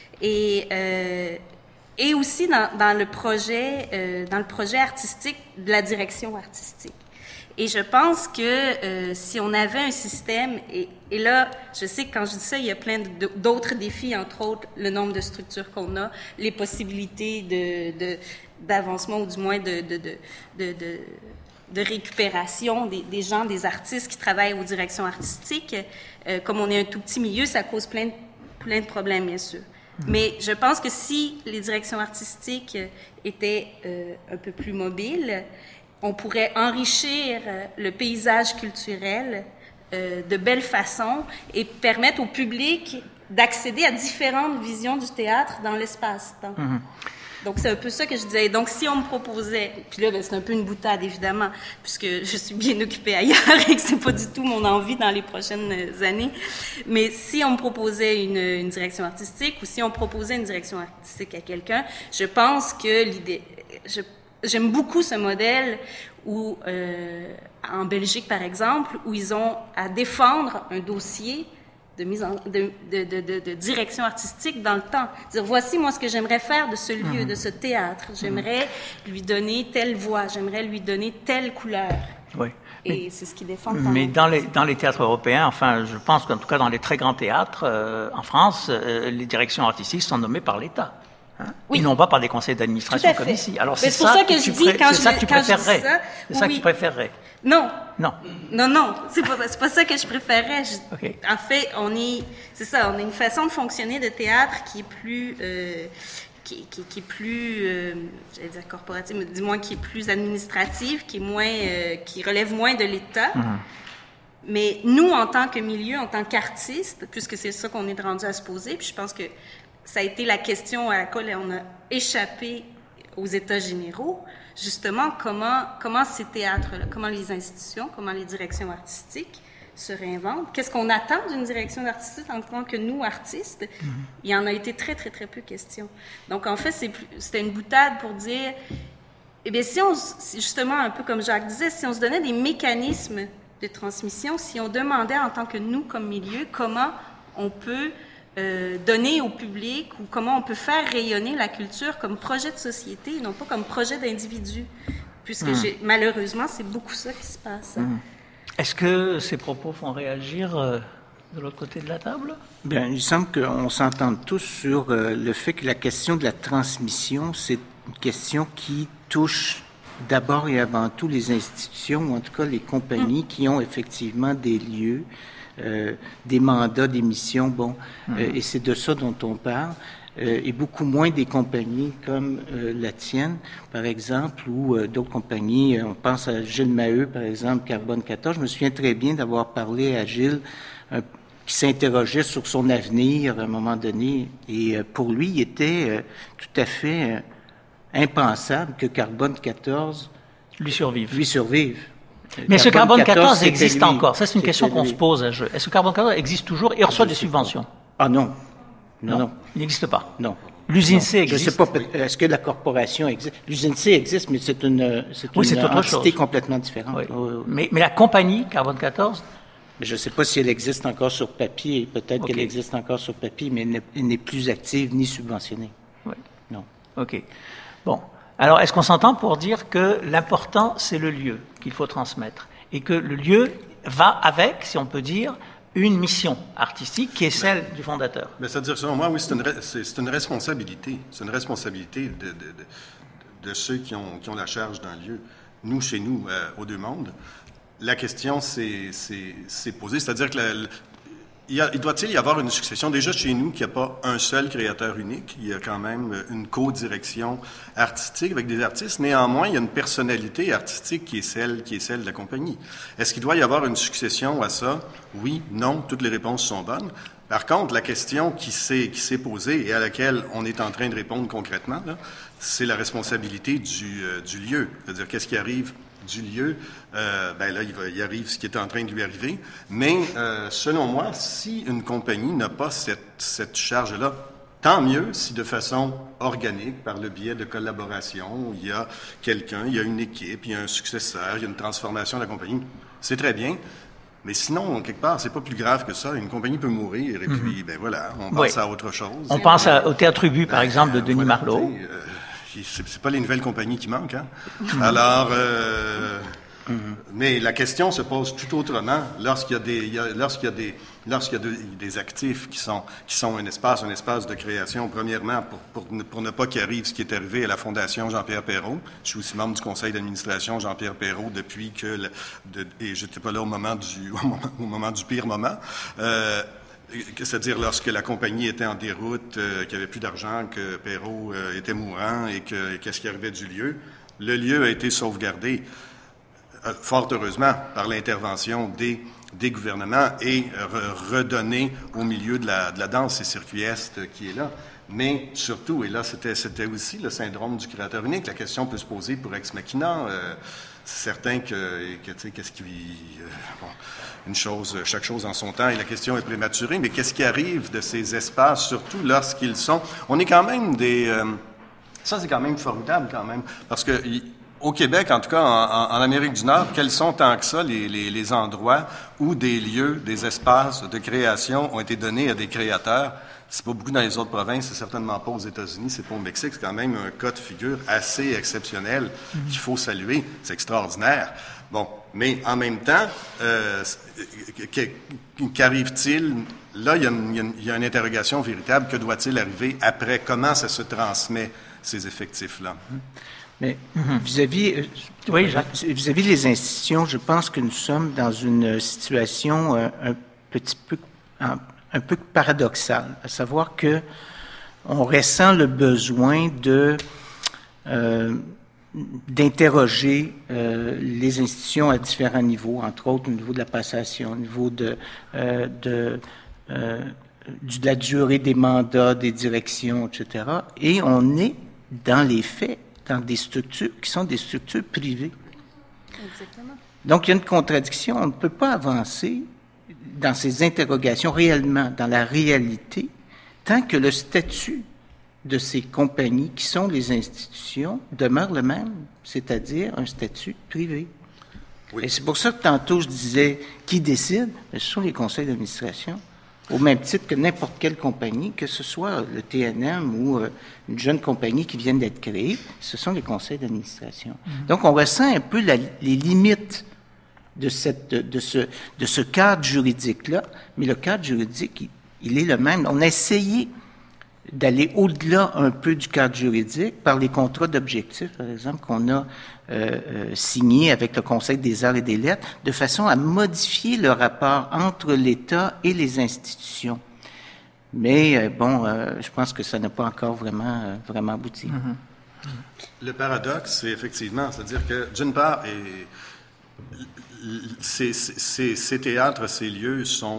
Et, euh, et aussi dans, dans, le projet, euh, dans le projet artistique de la direction artistique. Et je pense que euh, si on avait un système, et, et là, je sais que quand je dis ça, il y a plein de, d'autres défis, entre autres le nombre de structures qu'on a, les possibilités de, de, d'avancement ou du moins de, de, de, de, de, de récupération des, des gens, des artistes qui travaillent aux directions artistiques. Euh, comme on est un tout petit milieu, ça cause plein de, plein de problèmes, bien sûr. Mmh. Mais je pense que si les directions artistiques étaient euh, un peu plus mobiles, on pourrait enrichir le paysage culturel euh, de belle façon et permettre au public d'accéder à différentes visions du théâtre dans l'espace-temps. Mm-hmm. Donc, c'est un peu ça que je disais. Donc, si on me proposait, puis là, ben, c'est un peu une boutade, évidemment, puisque je suis bien occupée ailleurs et que c'est pas du tout mon envie dans les prochaines années, mais si on me proposait une, une direction artistique ou si on proposait une direction artistique à quelqu'un, je pense que l'idée... Je, J'aime beaucoup ce modèle où, euh, en Belgique, par exemple, où ils ont à défendre un dossier de mise en, de, de, de, de, de direction artistique dans le temps. Dire, voici, moi, ce que j'aimerais faire de ce lieu, mmh. de ce théâtre. J'aimerais mmh. lui donner telle voix, j'aimerais lui donner telle couleur. Oui. Et mais, c'est ce qu'ils défendent. Mais dans les, dans les théâtres européens, enfin, je pense qu'en tout cas, dans les très grands théâtres, euh, en France, euh, les directions artistiques sont nommées par l'État. Hein? Oui. Ils n'ont pas par des conseils d'administration comme ici. Alors c'est, c'est ça, ça que, que je dis quand c'est je, ça que tu quand préférerais. Je dis ça, c'est oui. ça que tu préférerais. Non. Non. Non, non. C'est pas, c'est pas ça que je préférerais. Je, okay. En fait, on est, c'est ça, on a une façon de fonctionner de théâtre qui est plus, euh, qui, qui, qui est plus, euh, j'allais dire corporative, mais du moins qui est plus administrative, qui est moins, euh, qui relève moins de l'État. Mm-hmm. Mais nous, en tant que milieu, en tant qu'artistes, puisque c'est ça qu'on est rendu à se poser, puis je pense que ça a été la question à laquelle on a échappé aux États généraux, justement, comment, comment ces théâtres-là, comment les institutions, comment les directions artistiques se réinventent. Qu'est-ce qu'on attend d'une direction artistique en tant que nous, artistes? Mm-hmm. Il y en a été très, très, très peu question. Donc, en fait, c'est, c'était une boutade pour dire, eh bien, si on, justement, un peu comme Jacques disait, si on se donnait des mécanismes de transmission, si on demandait en tant que nous, comme milieu, comment on peut Euh, donner au public ou comment on peut faire rayonner la culture comme projet de société et non pas comme projet d'individu. Puisque mmh. j'ai, malheureusement, c'est beaucoup ça qui se passe. Mmh. Est-ce que ces propos font réagir euh, de l'autre côté de la table? Bien, il semble qu'on s'entende tous sur euh, le fait que la question de la transmission, c'est une question qui touche d'abord et avant tout les institutions, ou en tout cas les compagnies mmh. qui ont effectivement des lieux, Euh, des mandats, des missions, bon, mmh. euh, et c'est de ça dont on parle, euh, et beaucoup moins des compagnies comme euh, la tienne, par exemple, ou euh, d'autres compagnies, on pense à Gilles Maheu, par exemple, Carbone quatorze, je me souviens très bien d'avoir parlé à Gilles, un, qui s'interrogeait sur son avenir à un moment donné. Et euh, pour lui, il était euh, tout à fait euh, impensable que Carbone quatorze lui survive. Lui survive. Mais est-ce que Carbone quatorze existe lui. encore? Ça, c'est une question qu'on lui. se pose à jeu. Est-ce que Carbone quatorze existe toujours et reçoit Je des subventions? Pas. Ah non. Non, non. non. Il n'existe pas. Non. L'usine C existe. Je ne sais pas, est-ce que la corporation existe? L'usine C existe, mais c'est une, c'est oui, une c'est autre entité chose. complètement différente. Oui. Oui, oui. Mais, mais la compagnie Carbone quatorze? Je ne sais pas si elle existe encore sur papier. Peut-être okay. qu'elle existe encore sur papier, mais elle n'est plus active ni subventionnée. Oui. Non. OK. Bon. Alors, est-ce qu'on s'entend pour dire que l'important, c'est le lieu qu'il faut transmettre et que le lieu va avec, si on peut dire, une mission artistique qui est celle du fondateur? Mais c'est-à-dire, selon moi, oui, c'est une, c'est, c'est une responsabilité. C'est une responsabilité de, de, de, de ceux qui ont, qui ont la charge d'un lieu. Nous, chez nous, euh, aux Deux Mondes, la question s'est, s'est, s'est posée, c'est-à-dire que la, la, il, y a, il doit-il y avoir une succession? Déjà, chez nous, qu'il n'y a pas un seul créateur unique, il y a quand même une co-direction artistique avec des artistes. Néanmoins, il y a une personnalité artistique qui est celle, qui est celle de la compagnie. Est-ce qu'il doit y avoir une succession à ça? Oui, non, toutes les réponses sont bonnes. Par contre, la question qui s'est, qui s'est posée et à laquelle on est en train de répondre concrètement, là, c'est la responsabilité du, euh, du lieu. C'est-à-dire, qu'est-ce qui arrive du lieu, euh, ben là, il, va, il arrive ce qui est en train de lui arriver. Mais euh, selon moi, si une compagnie n'a pas cette, cette charge-là, tant mieux si de façon organique, par le biais de collaboration, il y a quelqu'un, il y a une équipe, il y a un successeur, il y a une transformation de la compagnie, c'est très bien. Mais sinon, quelque part, c'est pas plus grave que ça. Une compagnie peut mourir et puis, mm-hmm. ben voilà, on pense oui. à autre chose. On pense à, au Théâtre Ubu, par ben, exemple, de Denis voilà, Marleau. Euh, C'est, c'est pas les nouvelles compagnies qui manquent, hein? Alors, euh, mm-hmm. mais la question se pose tout autrement lorsqu'il y a des, il y a, lorsqu'il y a des, lorsqu'il y a de, des actifs qui sont, qui sont un espace, un espace de création. Premièrement, pour, pour, ne, pour ne pas qu'il arrive ce qui est arrivé à la Fondation Jean-Pierre Perrault. Je suis aussi membre du conseil d'administration Jean-Pierre Perrault depuis que, le, de, et j'étais pas là au moment du, au moment, au moment du pire moment. Euh, C'est-à-dire lorsque la compagnie était en déroute, euh, qu'il n'y avait plus d'argent, que Perrault euh, était mourant et que et qu'est-ce qui arrivait du lieu. Le lieu a été sauvegardé, euh, fort heureusement, par l'intervention des, des gouvernements et re- redonné au milieu de la, de la danse et circuit Est qui est là. Mais surtout, et là c'était, c'était aussi le syndrome du créateur unique, la question peut se poser pour Ex Machina. Euh, c'est certain que, que tu sais, qu'est-ce qui... Euh, bon, une chose, chaque chose en son temps, et la question est prématurée, mais qu'est-ce qui arrive de ces espaces, surtout lorsqu'ils sont... On est quand même des... Euh, ça, c'est quand même formidable, quand même, parce que au Québec, en tout cas, en, en Amérique du Nord, quels sont tant que ça les, les, les endroits où des lieux, des espaces de création ont été donnés à des créateurs? C'est pas beaucoup dans les autres provinces, c'est certainement pas aux États-Unis, c'est pas au Mexique, c'est quand même un cas de figure assez exceptionnel mm-hmm. qu'il faut saluer, c'est extraordinaire. Bon, mais en même temps, euh, qu'arrive-t-il? Là, il y, a une, il, y a une, il y a une interrogation véritable. Que doit-il arriver après? Comment ça se transmet, ces effectifs-là? Mais mm-hmm. vis-à-vis, euh, oui, vis-à-vis des institutions, je pense que nous sommes dans une situation euh, un petit peu, un, un peu paradoxale, à savoir que on ressent le besoin de euh, d'interroger euh, les institutions à différents niveaux, entre autres au niveau de la passation, au niveau de, euh, de, euh, de la durée des mandats, des directions, et cetera. Et on est, dans les faits, dans des structures qui sont des structures privées. Exactement. Donc, il y a une contradiction. On ne peut pas avancer dans ces interrogations réellement, dans la réalité, tant que le statut de ces compagnies, qui sont les institutions, demeure le même, c'est-à-dire un statut privé. Oui. Et c'est pour ça que tantôt je disais, qui décide? Ce sont les conseils d'administration, au même titre que n'importe quelle compagnie, que ce soit le T N M ou euh, une jeune compagnie qui vient d'être créée, ce sont les conseils d'administration. Mm-hmm. Donc, on ressent un peu la, les limites de, cette, de, de, ce, de ce cadre juridique-là, mais le cadre juridique, il, il est le même. On a essayé d'aller au-delà un peu du cadre juridique par les contrats d'objectifs, par exemple, qu'on a euh, euh, signés avec le Conseil des arts et des lettres, de façon à modifier le rapport entre l'État et les institutions. Mais, euh, bon, euh, je pense que ça n'a pas encore vraiment, euh, vraiment abouti. Mm-hmm. Le paradoxe, c'est effectivement, c'est-à-dire que, d'une part, et, ces, ces, ces théâtres, ces lieux sont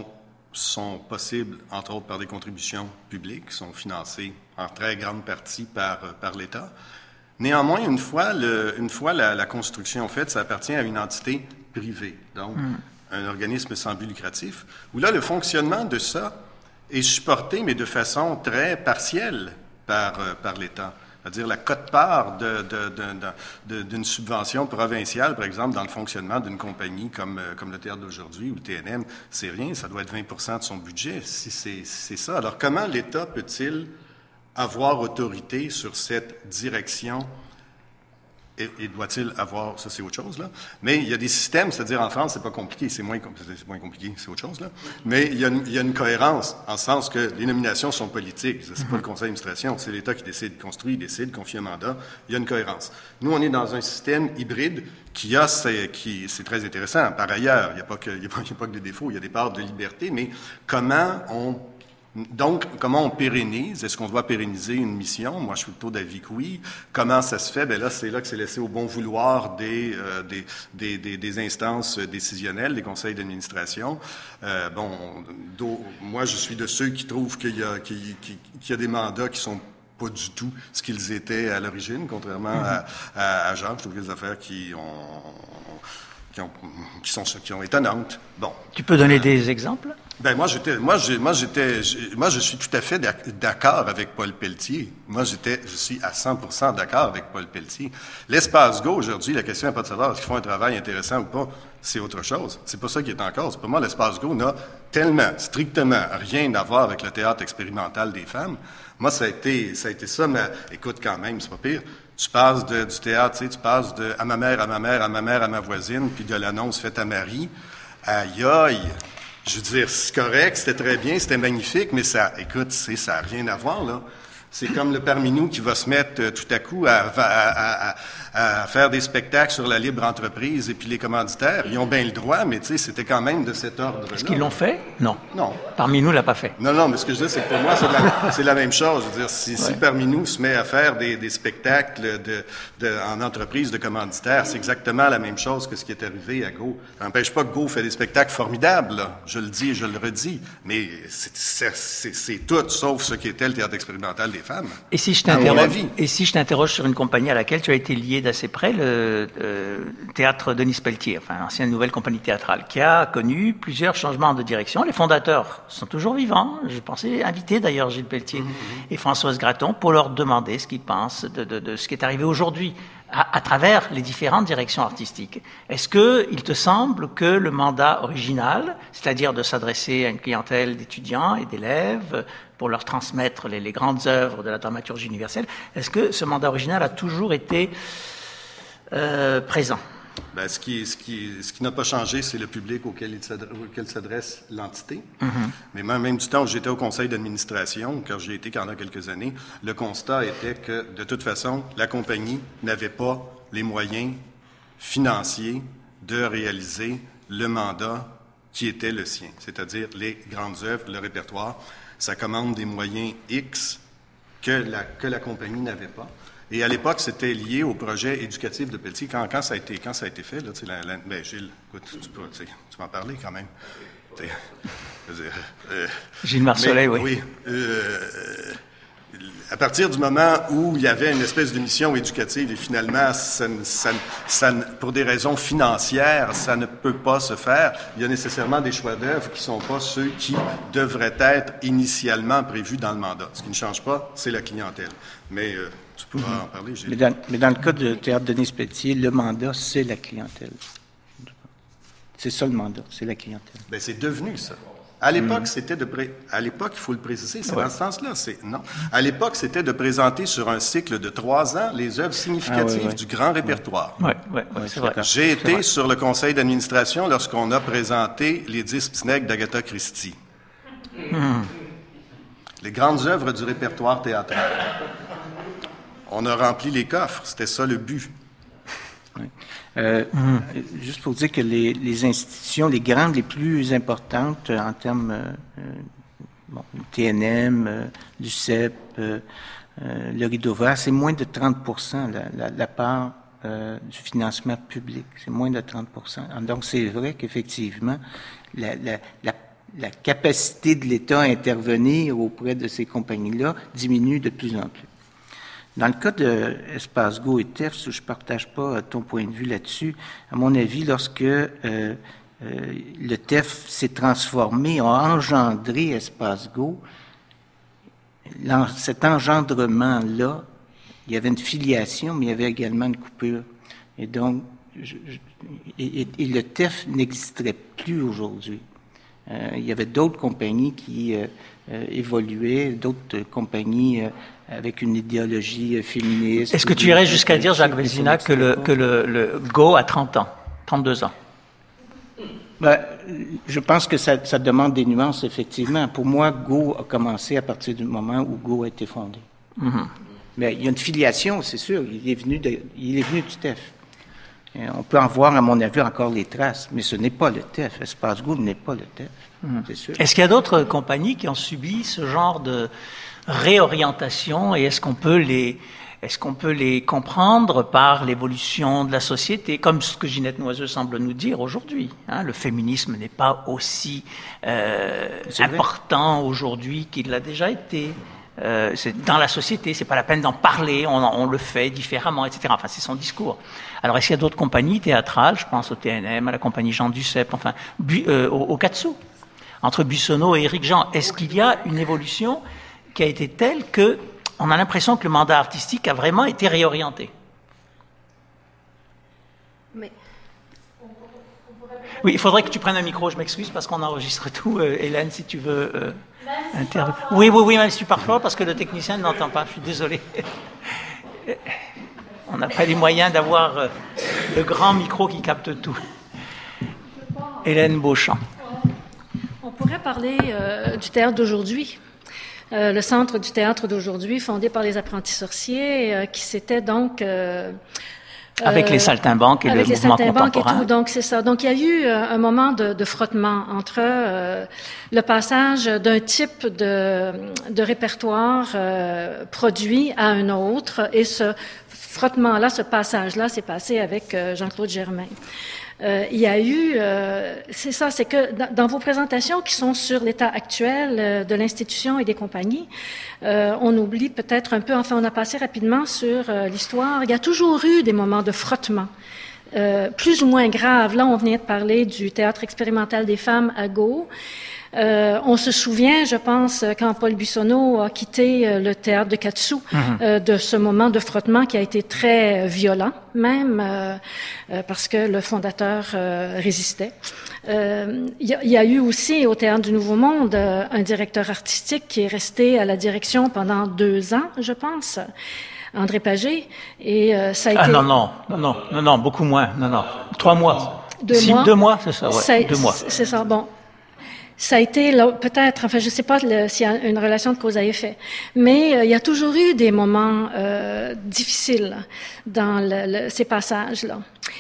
sont possibles, entre autres, par des contributions publiques, sont financées en très grande partie par, par l'État. Néanmoins, une fois, le, une fois la, la construction faite, ça appartient à une entité privée, donc mm. un organisme sans but lucratif, où là, le fonctionnement de ça est supporté, mais de façon très partielle par, par l'État. C'est-à-dire la quote-part de, de, de, de, d'une subvention provinciale, par exemple, dans le fonctionnement d'une compagnie comme, comme le Théâtre d'aujourd'hui ou le T N M, c'est rien, ça doit être vingt pour cent de son budget, si c'est, c'est ça. Alors, comment l'État peut-il avoir autorité sur cette direction? Et, et doit-il avoir, ça c'est autre chose, là. Mais il y a des systèmes, c'est-à-dire en France, c'est pas compliqué, c'est moins, c'est moins compliqué, c'est autre chose, là. Mais il y, a une, il y a une cohérence, en sens que les nominations sont politiques. C'est pas le conseil d'administration, c'est l'État qui décide de construire, décide, confie un mandat. Il y a une cohérence. Nous, on est dans un système hybride qui a, c'est, qui, c'est très intéressant. Par ailleurs, il n'y a pas que, il y a pas, il y a pas que des défauts, il y a des parts de liberté, mais comment on Donc, comment on pérennise? Est-ce qu'on doit pérenniser une mission? Moi, je suis plutôt d'avis que oui. Comment ça se fait? Bien là, c'est là que c'est laissé au bon vouloir des, euh, des, des, des, des instances décisionnelles, des conseils d'administration. Euh, bon, do, moi, je suis de ceux qui trouvent qu'il y a, qu'il, qu'il, qu'il y a des mandats qui sont pas du tout ce qu'ils étaient à l'origine, contrairement mm-hmm. à, à, à Jacques. Je trouve qu'il y a des affaires qui ont, qui ont, qui sont, qui ont étonnantes. Bon. Tu peux donner euh, des exemples? Ben moi j'étais moi j'ai moi j'étais moi je suis tout à fait d'accord avec Paul Pelletier. Moi j'étais je suis à cent pour cent d'accord avec Paul Pelletier. L'Espace Go aujourd'hui, la question n'est pas de savoir est-ce qu'ils font un travail intéressant ou pas, c'est autre chose. C'est pas ça qui est en cause. Pour moi, l'Espace Go n'a tellement strictement rien à voir avec le théâtre expérimental des femmes. Moi ça a été ça a été ça mais écoute quand même, c'est pas pire. Tu passes de, du théâtre, tu sais, tu passes de à ma mère à ma mère à ma mère à ma voisine, puis de l'annonce faite à Marie. Aïe aïe. Je veux dire, c'est correct, c'était très bien, c'était magnifique, mais ça, écoute, c'est, ça n'a rien à voir, là. C'est comme le parmi nous qui va se mettre euh, tout à coup à, à, à, à faire des spectacles sur la libre entreprise et puis les commanditaires. Ils ont bien le droit, mais tu sais, c'était quand même de cet ordre-là. Est-ce qu'ils l'ont fait? Non. Non. Parmi nous, l'a pas fait. Non, non, mais ce que je dis, c'est que pour moi, c'est la, c'est la même chose. Je veux dire, si, ouais. si parmi nous se met à faire des, des spectacles de, de, en entreprise de commanditaires, c'est exactement la même chose que ce qui est arrivé à Go. Ça n'empêche pas que Go fait des spectacles formidables, là. Je le dis et je le redis, mais c'est, c'est, c'est, c'est tout sauf ce qui était le théâtre expérimental des femmes. Et si je t'interroge, et si je t'interroge sur une compagnie à laquelle tu as été lié d'assez près, le euh, Théâtre Denis Pelletier, enfin l'ancienne Nouvelle Compagnie Théâtrale, qui a connu plusieurs changements de direction. Les fondateurs sont toujours vivants. Je pensais inviter d'ailleurs Gilles Pelletier mmh, et Françoise Gratton pour leur demander ce qu'ils pensent de, de, de ce qui est arrivé aujourd'hui à, à travers les différentes directions artistiques. Est-ce que il te semble que le mandat original, c'est-à-dire de s'adresser à une clientèle d'étudiants et d'élèves pour leur transmettre les, les grandes œuvres de la dramaturgie universelle, est-ce que ce mandat original a toujours été euh, présent? Ben, ce qui, ce qui, ce qui n'a pas changé, c'est le public auquel, il s'adresse, auquel s'adresse l'entité. Mm-hmm. Mais même, même du temps où j'étais au conseil d'administration, quand j'ai été pendant quelques années, le constat était que, de toute façon, la compagnie n'avait pas les moyens financiers de réaliser le mandat qui était le sien, c'est-à-dire les grandes œuvres, le répertoire. Ça commande des moyens X que la, que la compagnie n'avait pas. Et à l'époque, c'était lié au projet éducatif de Pelletier. Quand, quand, ça, a été, quand ça a été fait, là, tu sais, la, la, ben, Gilles, écoute, tu peux, tu sais, tu m'en parlais quand même. Euh, euh, Gilles Marcellet, oui. Oui. Euh, à partir du moment où il y avait une espèce de mission éducative et finalement, ça, ça, ça, pour des raisons financières, ça ne peut pas se faire. Il y a nécessairement des choix d'œuvre qui ne sont pas ceux qui devraient être initialement prévus dans le mandat. Ce qui ne change pas, c'est la clientèle. Mais euh, tu pourras mm-hmm. en parler, Gilles. Mais dans, mais dans le cas du Théâtre Denis Pelletier, le mandat, c'est la clientèle. C'est ça le mandat, c'est la clientèle. Bien, c'est devenu ça. À l'époque, mmh. c'était de pré... à l'époque, il faut le préciser, c'est ouais. dans ce sens-là, c'est non. À l'époque, c'était de présenter sur un cycle de trois ans les œuvres significatives ah, ouais, ouais. du grand répertoire. Oui, oui, ouais, c'est vrai. J'ai été vrai. sur le conseil d'administration lorsqu'on a présenté les dix petits nègres d'Agatha Christie. Mmh. Les grandes œuvres du répertoire théâtral. On a rempli les coffres, c'était ça le but. Ouais. Euh, mmh. Juste pour dire que les, les institutions, les grandes, les plus importantes euh, en termes euh, bon, T N M, euh, l'U C E P, euh, euh, le Rideau Vert, c'est moins de trente pour cent la, la, la part euh, du financement public. C'est moins de trente pour cent. Donc, c'est vrai qu'effectivement, la, la, la, la capacité de l'État à intervenir auprès de ces compagnies-là diminue de plus en plus. Dans le cas de Espace Go et T E F, je ne partage pas ton point de vue là-dessus. À mon avis, lorsque euh, euh, le T E F s'est transformé, a engendré Espace Go, cet engendrement-là, il y avait une filiation, mais il y avait également une coupure. Et donc, je, je, et, et le T E F n'existerait plus aujourd'hui. Euh, il y avait d'autres compagnies qui euh, euh, évoluaient, d'autres compagnies euh, avec une idéologie euh, féministe. Est-ce que tu irais jusqu'à dire, Jacques Vézina, que le, que le, le Go a trente ans, trente-deux ans? Ben, je pense que ça, ça demande des nuances, effectivement. Pour moi, Go a commencé à partir du moment où Go a été fondé. Mm-hmm. Mais il y a une filiation, c'est sûr. Il est venu, de, il est venu du T E F. Et on peut en voir, à mon avis, encore les traces, mais ce n'est pas le T E F. Espace Go n'est pas le T E F, mm-hmm. c'est sûr. Est-ce qu'il y a d'autres compagnies qui ont subi ce genre de réorientation et est-ce qu'on peut les... Est-ce qu'on peut les comprendre par l'évolution de la société, comme ce que Ginette Noiseux semble nous dire aujourd'hui, hein? Le féminisme n'est pas aussi euh, important aujourd'hui qu'il l'a déjà été. Euh, c'est dans la société, c'est pas la peine d'en parler, on, on le fait différemment, et cetera. Enfin, c'est son discours. Alors, est-ce qu'il y a d'autres compagnies théâtrales, je pense au T N M, à la compagnie Jean Duceppe, enfin, bu, euh, au, au Katsu, entre Buissonneau et Éric Jean, est-ce qu'il y a une évolution qui a été telle que on a l'impression que le mandat artistique a vraiment été réorienté? Mais... Oui, il faudrait que tu prennes un micro, je m'excuse, parce qu'on enregistre tout. Euh, Hélène, si tu veux... Euh, intervenir. Oui, oui, oui, même si tu parles pas, parce que le technicien ne l'entend pas, je suis désolé. On n'a pas les moyens d'avoir euh, le grand micro qui capte tout. Hélène Beauchamp. On pourrait parler euh, du théâtre d'aujourd'hui. Euh, le Centre du théâtre d'aujourd'hui, fondé par les apprentis sorciers, euh, qui s'était donc... Euh, avec euh, les saltimbanques et le mouvement contemporain. Et tout, donc c'est ça. Donc il y a eu euh, un moment de, de frottement entre euh, le passage d'un type de, de répertoire euh, produit à un autre, et ce frottement-là, ce passage-là, s'est passé avec euh, Jean-Claude Germain. Euh, il y a eu, euh, c'est ça, c'est que dans, dans vos présentations qui sont sur l'état actuel euh, de l'institution et des compagnies, euh, on oublie peut-être un peu, enfin on a passé rapidement sur euh, l'histoire, il y a toujours eu des moments de frottement, euh, plus ou moins graves. Là, on venait de parler du théâtre expérimental des femmes à Go. Euh, on se souvient, je pense, quand Paul Buissonneau a quitté euh, le théâtre de Katsu, mm-hmm. euh, de ce moment de frottement qui a été très euh, violent, même euh, euh, parce que le fondateur euh, résistait. Euh, il y, y a eu aussi au Théâtre du Nouveau Monde euh, un directeur artistique qui est resté à la direction pendant deux ans, je pense, André Pagé, et euh, ça a été... Ah non, non, non, non, non, non, beaucoup moins, non, non, trois mois. Deux si, mois? Deux mois, c'est ça, ouais, ça, deux mois. C'est ça, bon. Ça a été peut-être, enfin je ne sais pas le, s'il y a une relation de cause à effet, mais euh, il y a toujours eu des moments euh, difficiles dans le, le, ces passages-là.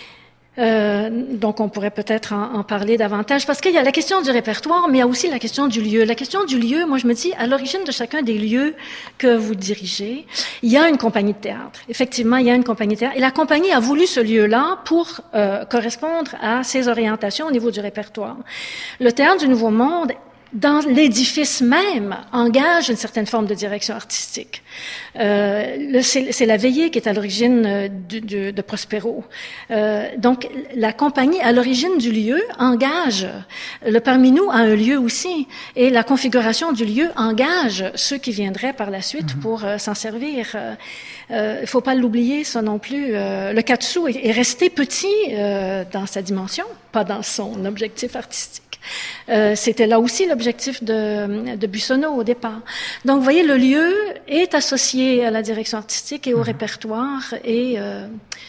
Euh, donc on pourrait peut-être en, en parler davantage, parce qu'il y a la question du répertoire, mais il y a aussi la question du lieu. La question du lieu, moi je me dis, à l'origine de chacun des lieux que vous dirigez, il y a une compagnie de théâtre. Effectivement, il y a une compagnie de théâtre, et la compagnie a voulu ce lieu-là pour euh, correspondre à ses orientations au niveau du répertoire. Le Théâtre du Nouveau Monde, dans l'édifice même, engage une certaine forme de direction artistique. Euh, le, c'est, c'est la Veillée qui est à l'origine euh, du, du, de Prospero. Euh, donc, la compagnie, à l'origine du lieu, engage. Le Parmi nous a un lieu aussi. Et la configuration du lieu engage ceux qui viendraient par la suite mm-hmm. pour euh, s'en servir. Il euh, ne faut pas l'oublier, ça non plus. Euh, le Katsu est, est resté petit euh, dans sa dimension, pas dans son objectif artistique. Euh, c'était là aussi l'objectif de, de Buissonneau au départ. Donc, vous voyez, le lieu est associé à la direction artistique et au mmh. répertoire, et euh,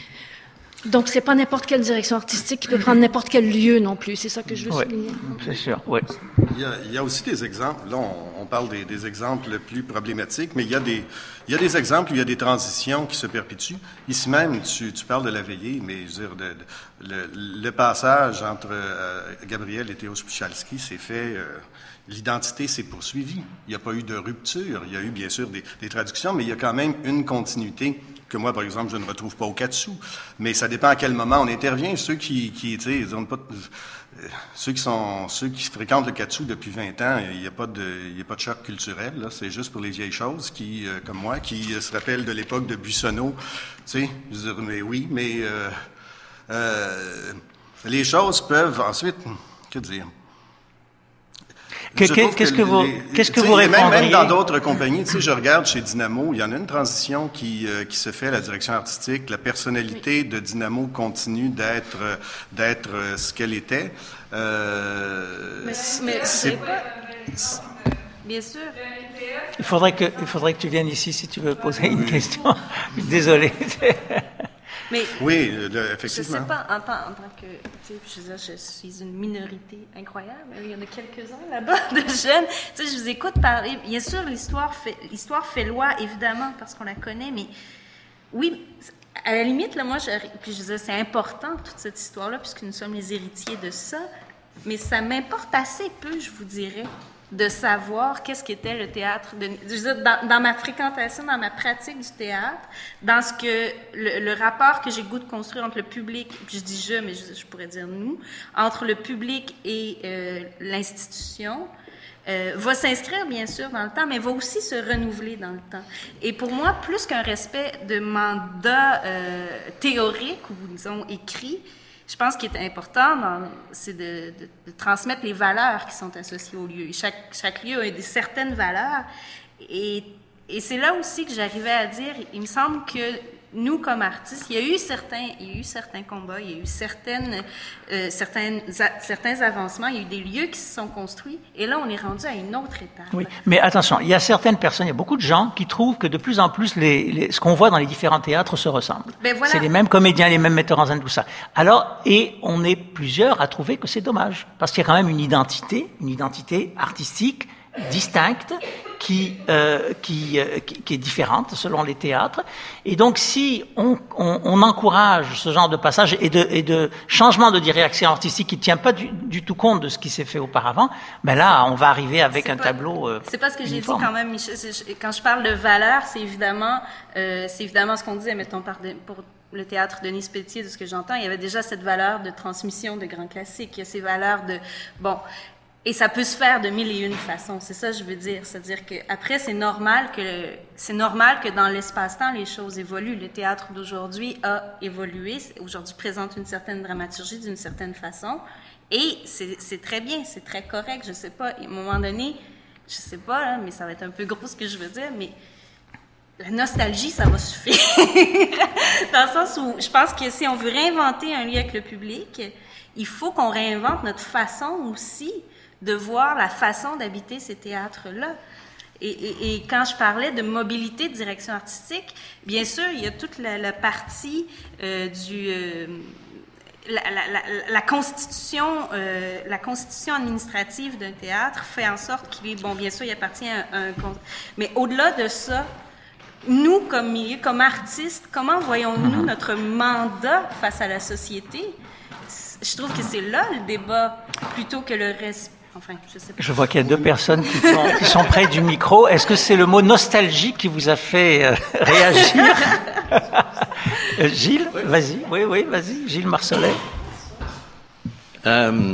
donc c'est pas n'importe quelle direction artistique qui peut prendre n'importe quel lieu non plus. C'est ça que je veux ouais, souligner. C'est sûr, oui. Il y a, il y a aussi des exemples. Là, on, on parle des, des exemples plus problématiques, mais il y a des, il y a des exemples où il y a des transitions qui se perpétuent. Ici même, tu, tu parles de la Veillée, mais je veux dire, de, de, le, le passage entre euh, Gabriel et Théos Puchalski s'est fait... Euh, l'identité s'est poursuivie. Il n'y a pas eu de rupture. Il y a eu, bien sûr, des, des traductions, mais il y a quand même une continuité que moi, par exemple, je ne retrouve pas au Katsu. Mais ça dépend à quel moment on intervient. Ceux qui, qui tu sais, ils ont pas, euh, ceux qui sont, ceux qui fréquentent le Katsu depuis vingt ans, il n'y a pas de, il y a pas de choc culturel, là. C'est juste pour les vieilles choses qui, euh, comme moi, qui euh, se rappellent de l'époque de Buissonneau. Tu sais, je veux dire, mais oui, mais, euh, euh, les choses peuvent ensuite, que dire? Que, que, qu'est-ce que, que vous, les, qu'est-ce que vous répondriez? Même, même dans d'autres compagnies, tu sais, je regarde chez Dynamo, il y en a une transition qui, euh, qui se fait à la direction artistique. La personnalité de Dynamo continue d'être, d'être euh, ce qu'elle était. Euh, mais mais c'est pas... Bien sûr. Il faudrait que, il faudrait que tu viennes ici si tu veux poser une question. Désolé. Mais, oui, le, effectivement. Je ne sais pas, en tant, en tant que, tu sais, je, veux dire, je suis une minorité incroyable, il y en a quelques-uns là-bas de jeunes. Tu sais, je vous écoute parler. Bien sûr, l'histoire fait, l'histoire fait loi, évidemment, parce qu'on la connaît, mais oui, à la limite, là, moi, je, puis je veux dire, c'est important, toute cette histoire-là, puisque nous sommes les héritiers de ça, mais ça m'importe assez peu, je vous dirais, de savoir qu'est-ce qu'était le théâtre. De, je veux dire, dans, dans ma fréquentation, dans ma pratique du théâtre, dans ce que le, le rapport que j'ai le goût de construire entre le public, puis je dis je, mais je, je pourrais dire nous, entre le public et euh, l'institution, euh, va s'inscrire bien sûr dans le temps, mais va aussi se renouveler dans le temps. Et pour moi, plus qu'un respect de mandat euh, théorique ou disons écrit, je pense qu'il est important, dans, c'est de, de, de transmettre les valeurs qui sont associées au lieu. Chaque, chaque lieu a des certaines valeurs. Et, et c'est là aussi que j'arrivais à dire, il me semble que nous, comme artistes, il y a eu certains, il y a eu certains combats, il y a eu certaines, euh, certaines, a, certains avancements, il y a eu des lieux qui se sont construits, et là, on est rendu à une autre étape. Oui, mais attention, il y a certaines personnes, il y a beaucoup de gens qui trouvent que de plus en plus, les, les, ce qu'on voit dans les différents théâtres se ressemble. Ben voilà. C'est les mêmes comédiens, les mêmes metteurs en scène, tout ça. Alors, et on est plusieurs à trouver que c'est dommage, parce qu'il y a quand même une identité, une identité artistique distincte, qui, euh, qui, euh, qui, qui est différente selon les théâtres. Et donc, si on, on, on encourage ce genre de passage et de, et de changement de direction artistique qui ne tient pas du, du tout compte de ce qui s'est fait auparavant, ben là, on va arriver avec c'est un pas, tableau euh, C'est pas ce que j'ai uniforme. dit quand même, Michel. Quand je parle de valeur, c'est évidemment, euh, c'est évidemment ce qu'on disait, mettons, par de, pour le théâtre Denis Pelletier, de ce que j'entends, il y avait déjà cette valeur de transmission de grands classiques. Il y a ces valeurs de... Bon... Et ça peut se faire de mille et une façons, c'est ça que je veux dire. C'est-à-dire qu'après, c'est normal que c'est normal que dans l'espace-temps, les choses évoluent. Le théâtre d'aujourd'hui a évolué, aujourd'hui présente une certaine dramaturgie d'une certaine façon, et c'est, c'est très bien, c'est très correct. Je sais pas, à un moment donné, je sais pas, là, mais ça va être un peu gros ce que je veux dire, mais la nostalgie, ça va suffire. Dans le sens où je pense que si on veut réinventer un lien avec le public, il faut qu'on réinvente notre façon aussi de voir la façon d'habiter ces théâtres-là. Et, et, et quand je parlais de mobilité de direction artistique, bien sûr, il y a toute la, la partie euh, du... Euh, la, la, la, la constitution euh, la constitution administrative d'un théâtre fait en sorte qu'il est... Bon, bien sûr, il appartient à un... Mais au-delà de ça, nous, comme milieu, comme artistes, comment voyons-nous notre mandat face à la société? Je trouve que c'est là le débat, plutôt que le respect. Enfin, je sais pas. Je vois qu'il y a deux personnes qui sont, qui sont près du micro. Est-ce que c'est le mot nostalgie qui vous a fait euh, réagir? euh, Gilles, vas-y. Oui, oui, vas-y. Gilles Marcellet. Euh,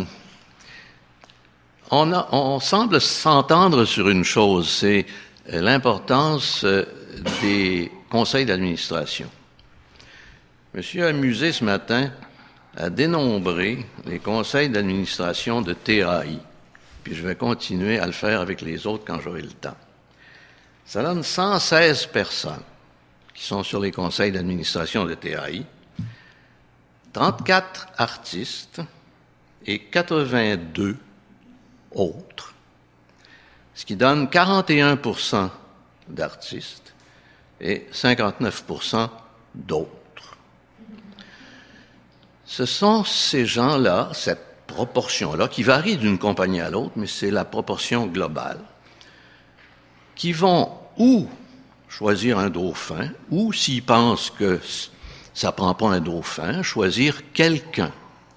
on, a, on semble s'entendre sur une chose, c'est l'importance des conseils d'administration. Je me suis amusé ce matin à dénombrer les conseils d'administration de T A I. Puis je vais continuer à le faire avec les autres quand j'aurai le temps. Ça donne cent seize personnes qui sont sur les conseils d'administration de T A I, trente-quatre artistes et quatre-vingt-deux autres, ce qui donne quarante et un pour cent d'artistes et cinquante-neuf pour cent d'autres. Ce sont ces gens-là, cette proportion-là, qui varie d'une compagnie à l'autre, mais c'est la proportion globale, qui vont ou choisir un dauphin, ou s'ils pensent que ça ne prend pas un dauphin, choisir quelqu'un.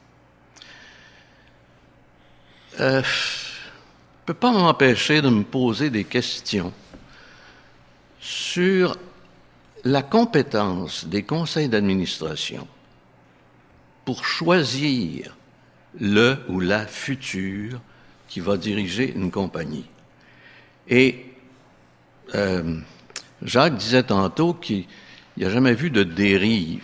Euh, je ne peux pas m'empêcher de me poser des questions sur la compétence des conseils d'administration pour choisir le ou la future qui va diriger une compagnie. Et euh, Jacques disait tantôt qu'il n'a jamais vu de dérive.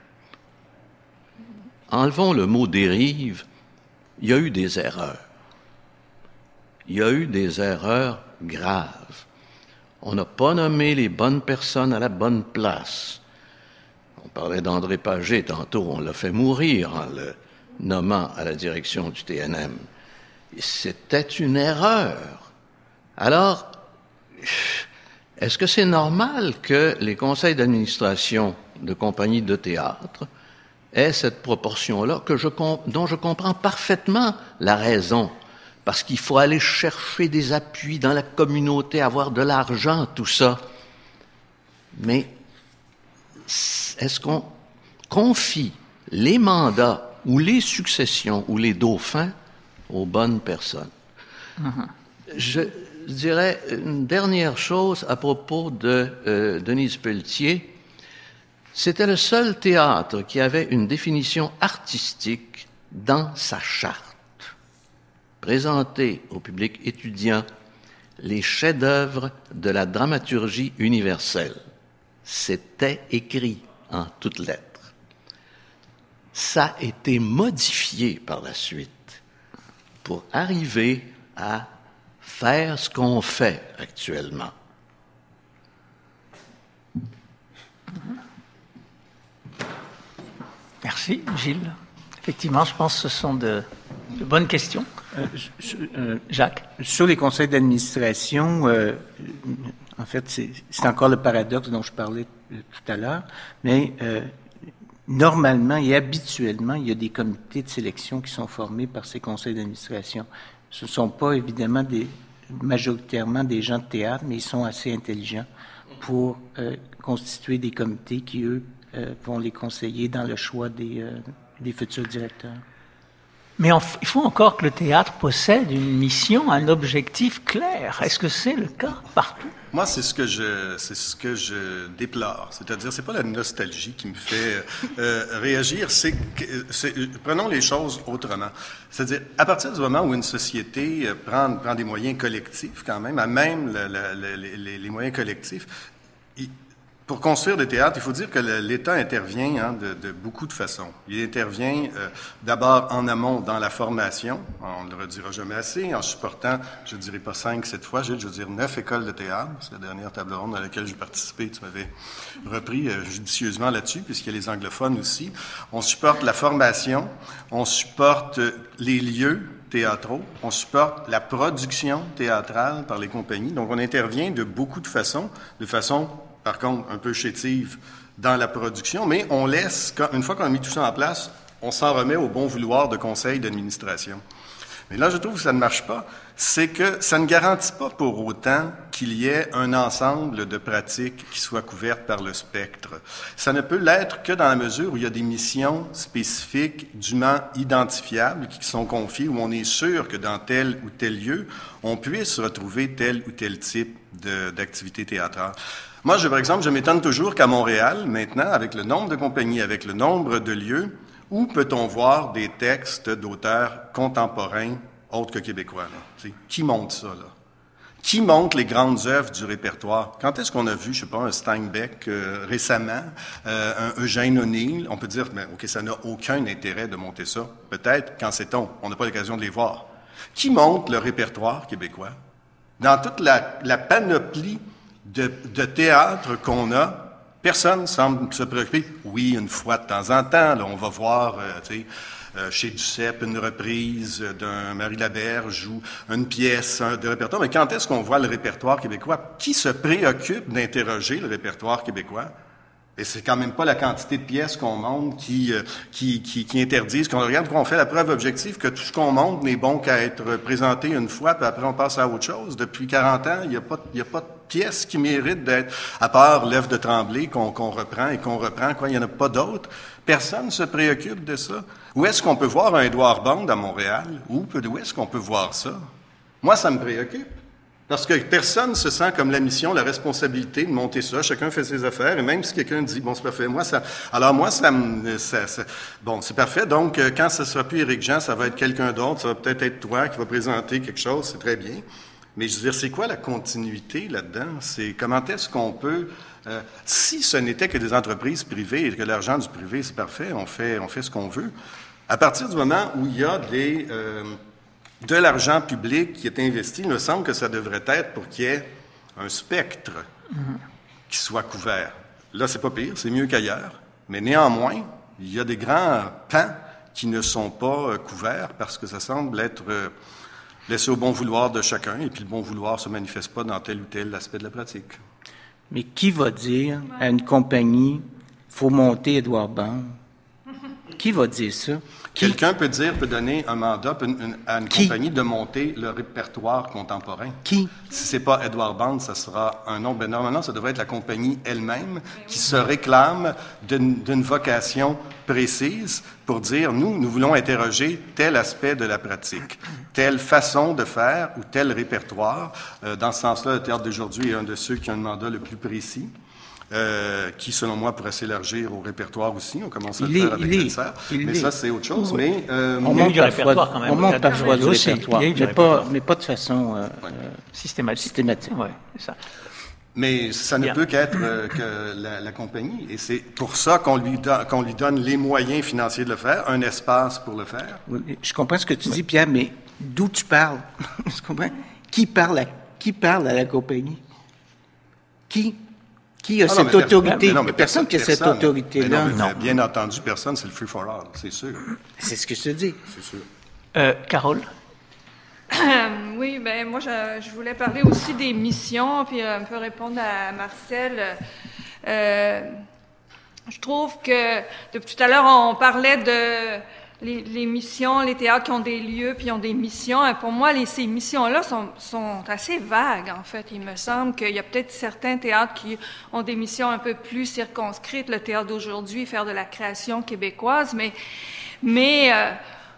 Enlevons le mot dérive, il y a eu des erreurs. Il y a eu des erreurs graves. On n'a pas nommé les bonnes personnes à la bonne place. On parlait d'André Pagé tantôt, on l'a fait mourir en le nommant à la direction du T N M. Et c'était une erreur. Alors, est-ce que c'est normal que les conseils d'administration de compagnies de théâtre aient cette proportion-là que je, dont je comprends parfaitement la raison? Parce qu'il faut aller chercher des appuis dans la communauté, avoir de l'argent, tout ça. Mais est-ce qu'on confie les mandats ou les successions ou les dauphins aux bonnes personnes? Mm-hmm. Je dirais une dernière chose à propos de euh, Denise Pelletier. C'était le seul théâtre qui avait une définition artistique dans sa charte. Présenter au public étudiant les chefs-d'œuvre de la dramaturgie universelle. C'était écrit en toutes lettres. Ça a été modifié par la suite pour arriver à faire ce qu'on fait actuellement. Merci, Gilles. Effectivement, je pense que ce sont de, de bonnes questions. Euh, je, euh, Jacques? Sur les conseils d'administration, euh, en fait, c'est, c'est encore le paradoxe dont je parlais tout à l'heure, mais euh, normalement et habituellement, il y a des comités de sélection qui sont formés par ces conseils d'administration. Ce ne sont pas évidemment des, majoritairement des gens de théâtre, mais ils sont assez intelligents pour euh, constituer des comités qui, eux, euh, vont les conseiller dans le choix des, euh, des futurs directeurs. Mais on, il faut encore que le théâtre possède une mission, un objectif clair. Est-ce que c'est le cas partout? Moi, c'est ce que je, c'est ce que je déplore. C'est-à-dire, c'est pas la nostalgie qui me fait euh, réagir. C'est, que, c'est, prenons les choses autrement. C'est-à-dire, à partir du moment où une société prend, prend des moyens collectifs, quand même, à même le, le, le, les, les moyens collectifs, il, pour construire des théâtres, il faut dire que le, l'État intervient hein, de, de beaucoup de façons. Il intervient euh, d'abord en amont dans la formation, on ne le redira jamais assez, en supportant, je ne dirais pas cinq cette fois, Gilles, je veux dire neuf écoles de théâtre. C'est la dernière table ronde à laquelle j'ai participé. Tu m'avais repris euh, judicieusement là-dessus, puisqu'il y a les anglophones aussi. On supporte la formation, on supporte les lieux théâtraux, on supporte la production théâtrale par les compagnies. Donc, on intervient de beaucoup de façons, de façon par contre, un peu chétive dans la production, mais on laisse, une fois qu'on a mis tout ça en place, on s'en remet au bon vouloir de conseil d'administration. Mais là, je trouve que ça ne marche pas, c'est que ça ne garantit pas pour autant qu'il y ait un ensemble de pratiques qui soient couvertes par le spectre. Ça ne peut l'être que dans la mesure où il y a des missions spécifiques, dûment identifiables, qui sont confiées, où on est sûr que dans tel ou tel lieu, on puisse retrouver tel ou tel type de, d'activité théâtrale. Moi, je, par exemple, je m'étonne toujours qu'à Montréal, maintenant, avec le nombre de compagnies, avec le nombre de lieux, où peut-on voir des textes d'auteurs contemporains autres que québécois? Là? Qui monte ça, là? Qui monte les grandes œuvres du répertoire? Quand est-ce qu'on a vu, je sais pas, un Steinbeck euh, récemment, euh, un Eugène O'Neill? On peut dire, mais OK, ça n'a aucun intérêt de monter ça. Peut-être, quand sait-on? On n'a pas l'occasion de les voir. Qui monte le répertoire québécois? Dans toute la, la panoplie de, de théâtre qu'on a, personne semble se préoccuper. Oui, une fois de temps en temps, là, on va voir, euh, tu sais, euh, chez Duceppe, une reprise d'un Marie Laberge ou une pièce un, de répertoire. Mais quand est-ce qu'on voit le répertoire québécois? Qui se préoccupe d'interroger le répertoire québécois? Et c'est quand même pas la quantité de pièces qu'on montre qui, euh, qui, qui, qui interdisent, qu'on regarde, qu'on fait la preuve objective que tout ce qu'on montre n'est bon qu'à être présenté une fois, puis après on passe à autre chose. Depuis quarante ans, il n'y a pas, il y a pas de pièce qui mérite d'être, à part l'œuvre de Tremblay qu'on, qu'on reprend et qu'on reprend, quoi, il n'y en a pas d'autres. Personne ne se préoccupe de ça. Où est-ce qu'on peut voir un Édouard Bond à Montréal? Où, où est-ce qu'on peut voir ça? Moi, ça me préoccupe. Parce que personne se sent comme la mission, la responsabilité de monter ça. Chacun fait ses affaires. Et même si quelqu'un dit, bon, c'est parfait, moi, ça... Alors, moi, ça me... Ça, ça, bon, c'est parfait. Donc, quand ce sera plus Éric Jean, ça va être quelqu'un d'autre. Ça va peut-être être toi qui va présenter quelque chose. C'est très bien. Mais je veux dire, c'est quoi la continuité là-dedans? C'est comment est-ce qu'on peut... Euh, si ce n'était que des entreprises privées et que l'argent du privé, c'est parfait, on fait, on fait ce qu'on veut. À partir du moment où il y a des... Euh, de l'argent public qui est investi, il me semble que ça devrait être pour qu'il y ait un spectre mm-hmm. qui soit couvert. Là, c'est pas pire, c'est mieux qu'ailleurs, mais néanmoins, il y a des grands pans qui ne sont pas euh, couverts parce que ça semble être euh, laissé au bon vouloir de chacun, et puis le bon vouloir ne se manifeste pas dans tel ou tel aspect de la pratique. Mais qui va dire à une compagnie, il faut monter Édouard Band? Qui va dire ça? Qui? Quelqu'un peut dire, peut donner un mandat à une Qui? compagnie de monter le répertoire contemporain. Qui? Si c'est pas Édouard Band, ça sera un nom. Ben normalement, ça devrait être la compagnie elle-même qui se réclame d'une, d'une vocation précise pour dire, nous, nous voulons interroger tel aspect de la pratique, telle façon de faire ou tel répertoire. Euh, dans ce sens-là, le théâtre d'aujourd'hui est un de ceux qui ont un mandat le plus précis. Euh, qui, selon moi, pourrait s'élargir au répertoire aussi. On commence à il le faire est, avec le cerf. Mais est. Ça, c'est autre chose. Oui. Mais, euh, on monte parfois, quand même. On monte parfois du répertoire, mais pas, mais pas de façon euh, ouais. systématique. systématique. Ouais, c'est ça. Mais ça ne Bien. peut qu'être euh, que la, la compagnie. Et c'est pour ça qu'on lui, do- qu'on lui donne les moyens financiers de le faire, un espace pour le faire. Oui, je comprends ce que tu oui. dis, Pierre, mais d'où tu parles? Tu comprends? Qui parle à, qui parle à la compagnie? Qui? Qui a ah cette non, autorité? Non, mais personne qui a cette autorité-là. Non, non. Bien entendu, personne, c'est le free for all, c'est sûr. C'est ce que je te dis. C'est sûr. Euh, Carole? Oui, ben moi, je, je voulais parler aussi des missions, puis un peu répondre à Marcel. Euh, je trouve que, depuis tout à l'heure, on parlait de les, les missions, les théâtres qui ont des lieux, puis ont des missions. Et pour moi, les, ces missions-là sont, sont assez vagues, en fait. Il me semble qu'il y a peut-être certains théâtres qui ont des missions un peu plus circonscrites. Le théâtre d'aujourd'hui, faire de la création québécoise, mais... mais euh,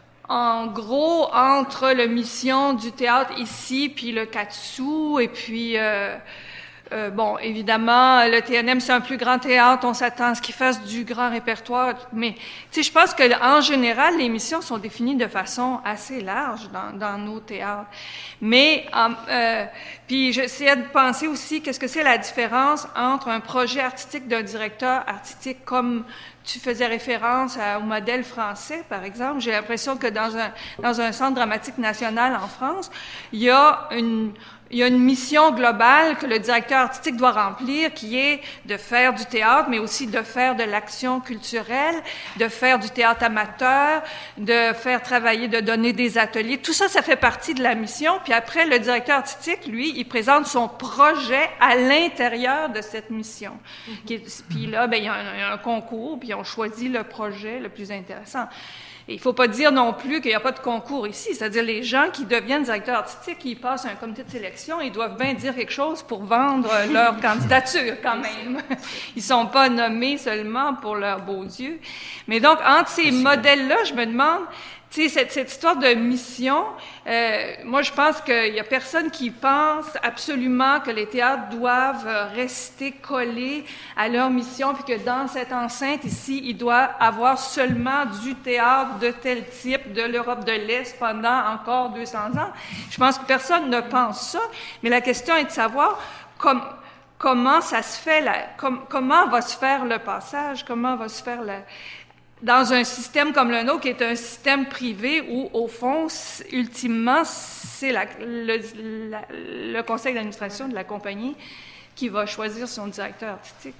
en gros, entre la mission du théâtre ici, puis le Katsu, et puis, euh, euh, bon, évidemment, le T N M, c'est un plus grand théâtre, on s'attend à ce qu'il fasse du grand répertoire, mais, tu sais, je pense que en général, les missions sont définies de façon assez large dans, dans nos théâtres. Mais, euh, puis j'essayais de penser aussi, qu'est-ce que c'est la différence entre un projet artistique d'un directeur artistique comme tu faisais référence à, au modèle français, par exemple. J'ai l'impression que dans un, dans un centre dramatique national en France, il y a une, il y a une mission globale que le directeur artistique doit remplir, qui est de faire du théâtre, mais aussi de faire de l'action culturelle, de faire du théâtre amateur, de faire travailler, de donner des ateliers. Tout ça, ça fait partie de la mission. Puis après, le directeur artistique, lui, il présente son projet à l'intérieur de cette mission. Mm-hmm. Qui est, puis là, ben, il y a un, il y a un concours, puis on choisit le projet le plus intéressant. Et il ne faut pas dire non plus qu'il n'y a pas de concours ici. C'est-à-dire, les gens qui deviennent directeurs artistiques, ils passent un comité de sélection, ils doivent bien dire quelque chose pour vendre leur candidature, quand même. Ils ne sont pas nommés seulement pour leurs beaux yeux. Mais donc, entre ces modèles-là, je me demande, tu sais, cette, cette histoire de mission, euh, moi, je pense qu'il y a personne qui pense absolument que les théâtres doivent rester collés à leur mission, puis que dans cette enceinte ici, il doit avoir seulement du théâtre de tel type de l'Europe de l'Est pendant encore deux cents ans. Je pense que personne ne pense ça, mais la question est de savoir comme, comment ça se fait, la, com, comment va se faire le passage, comment va se faire la... dans un système comme le nôtre, qui est un système privé où, au fond, ultimement, c'est la, le, la, le conseil d'administration de la compagnie qui va choisir son directeur artistique.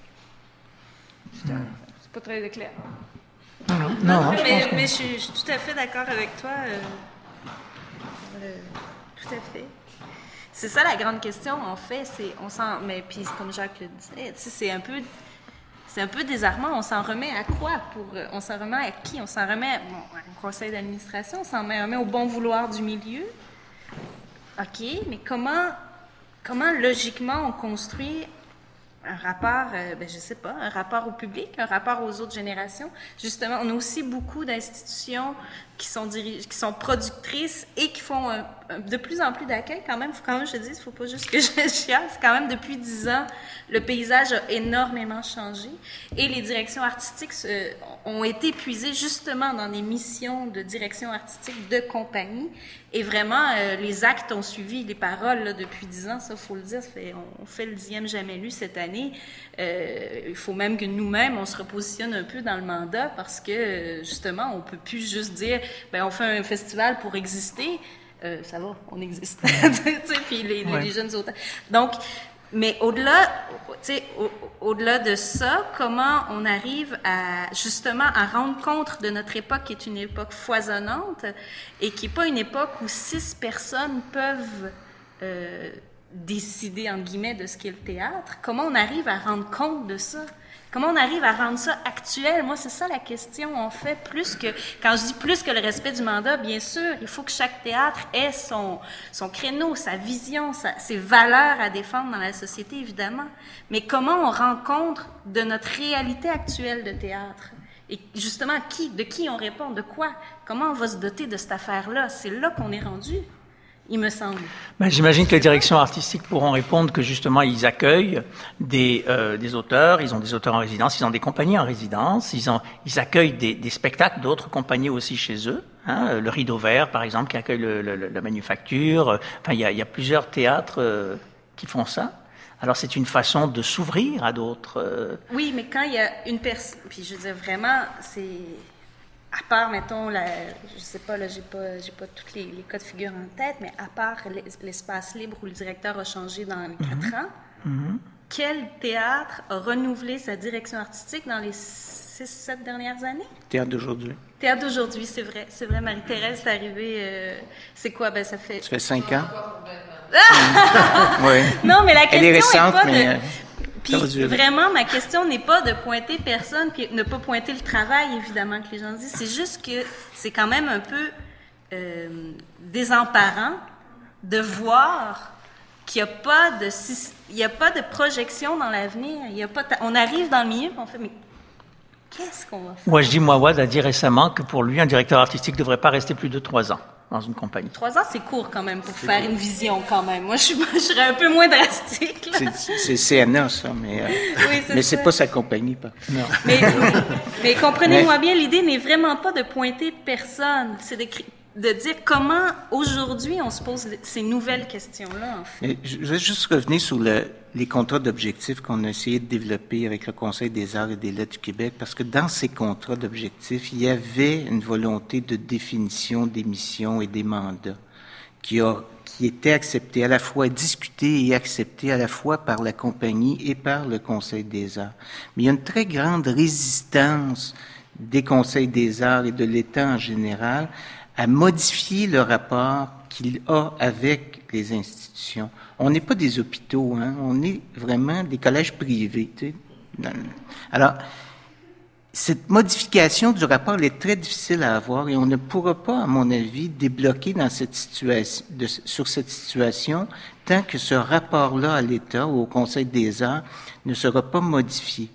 C'est, un, c'est pas très clair. Non, non, non, non mais, mais je, suis, je suis tout à fait d'accord avec toi. Euh, euh, tout à fait. C'est ça la grande question, en fait. C'est, on s'en, mais puis, comme Jacques le disait, c'est un peu... C'est un peu désarmant. On s'en remet à quoi? Pour, on s'en remet à qui? On s'en remet bon, au conseil d'administration, on s'en remet au bon vouloir du milieu. OK, mais comment, comment logiquement on construit un rapport, euh, ben, je sais pas, un rapport au public, un rapport aux autres générations? Justement, on a aussi beaucoup d'institutions qui sont, dirige, qui sont productrices et qui font un, de plus en plus d'accueil quand même. Il faut quand même que je te dise, il ne faut pas juste que je chiale. C'est quand même depuis dix ans, le paysage a énormément changé et les directions artistiques euh, ont été puisées justement dans des missions de direction artistique de compagnie. Et vraiment, euh, les actes ont suivi les paroles là, depuis dix ans, ça, il faut le dire. Ça fait, on fait le dixième jamais lu cette année. Euh, il faut même que nous-mêmes, on se repositionne un peu dans le mandat parce que, justement, on peut plus juste dire, ben on fait un festival pour exister. Euh, ça va, on existe. Puis les, ouais. les jeunes auteurs. Donc, mais au-delà, tu sais, au, au-delà de ça, comment on arrive à justement à rendre compte de notre époque qui est une époque foisonnante et qui n'est pas une époque où six personnes peuvent euh, décider, entre guillemets, de ce qu'est le théâtre. Comment on arrive à rendre compte de ça? Comment on arrive à rendre ça actuel? Moi, c'est ça la question, en fait, plus que, quand je dis plus que le respect du mandat, bien sûr, il faut que chaque théâtre ait son, son créneau, sa vision, sa, ses valeurs à défendre dans la société, évidemment. Mais comment on rend compte de notre réalité actuelle de théâtre? Et justement, qui, de qui on répond? De quoi? Comment on va se doter de cette affaire-là? C'est là qu'on est rendu. Il me semble. Ben, j'imagine que les directions artistiques pourront répondre que justement ils accueillent des, euh, des auteurs, ils ont des auteurs en résidence, ils ont des compagnies en résidence, ils, ont, ils accueillent des, des spectacles d'autres compagnies aussi chez eux. Hein, le Rideau Vert, par exemple, qui accueille le, le, la Manufacture. Enfin, il y a, il y a plusieurs théâtres euh, qui font ça. Alors, c'est une façon de s'ouvrir à d'autres. Euh... Oui, mais quand il y a une personne, puis je veux dire vraiment, c'est à part, mettons, la, je sais pas, là, j'ai pas, j'ai pas tous les, les cas de figure en tête, mais à part l'espace libre où le directeur a changé dans les quatre mm-hmm. ans, mm-hmm. quel théâtre a renouvelé sa direction artistique dans les six, sept dernières années? Théâtre d'aujourd'hui. Théâtre d'aujourd'hui, c'est vrai. C'est vrai, Marie-Thérèse est arrivée, euh, c'est quoi? Ben, ça fait... Ça fait cinq ans. oui. Non, mais la question Elle est récente, est pas mais... de... Puis vraiment, ma question n'est pas de pointer personne, puis ne pas pointer le travail, évidemment, que les gens disent. C'est juste que c'est quand même un peu euh, désemparant de voir qu'il n'y a pas de il y a pas de projection dans l'avenir. Il y a pas, on arrive dans le milieu, on fait, mais qu'est-ce qu'on va faire? Moi, je dis, Mouawad a dit récemment que pour lui, un directeur artistique ne devrait pas rester plus de trois ans dans une compagnie. Trois ans, c'est court quand même pour c'est faire court. Une vision quand même. Moi, je, suis, je serais un peu moins drastique. Là. C'est, c'est C N A, ça, mais, euh, oui, c'est mais c'est pas sa compagnie. Pas. Non. Mais, mais comprenez-moi mais... bien, l'idée n'est vraiment pas de pointer personne. C'est de, de dire comment, aujourd'hui, on se pose ces nouvelles questions-là, en fait. Mais je vais juste revenir sur le, les contrats d'objectifs qu'on a essayé de développer avec le Conseil des arts et des lettres du Québec, parce que dans ces contrats d'objectifs, il y avait une volonté de définition des missions et des mandats qui, a, qui était acceptée, à la fois discutée et acceptée à la fois par la compagnie et par le Conseil des arts. Mais il y a une très grande résistance des Conseils des arts et de l'État en général à modifier le rapport qu'il a avec les institutions. On n'est pas des hôpitaux, hein, on est vraiment des collèges privés. Tu sais. Alors, cette modification du rapport elle est très difficile à avoir et on ne pourra pas, à mon avis, débloquer dans cette situation, de, sur cette situation tant que ce rapport-là à l'État ou au Conseil des arts ne sera pas modifié.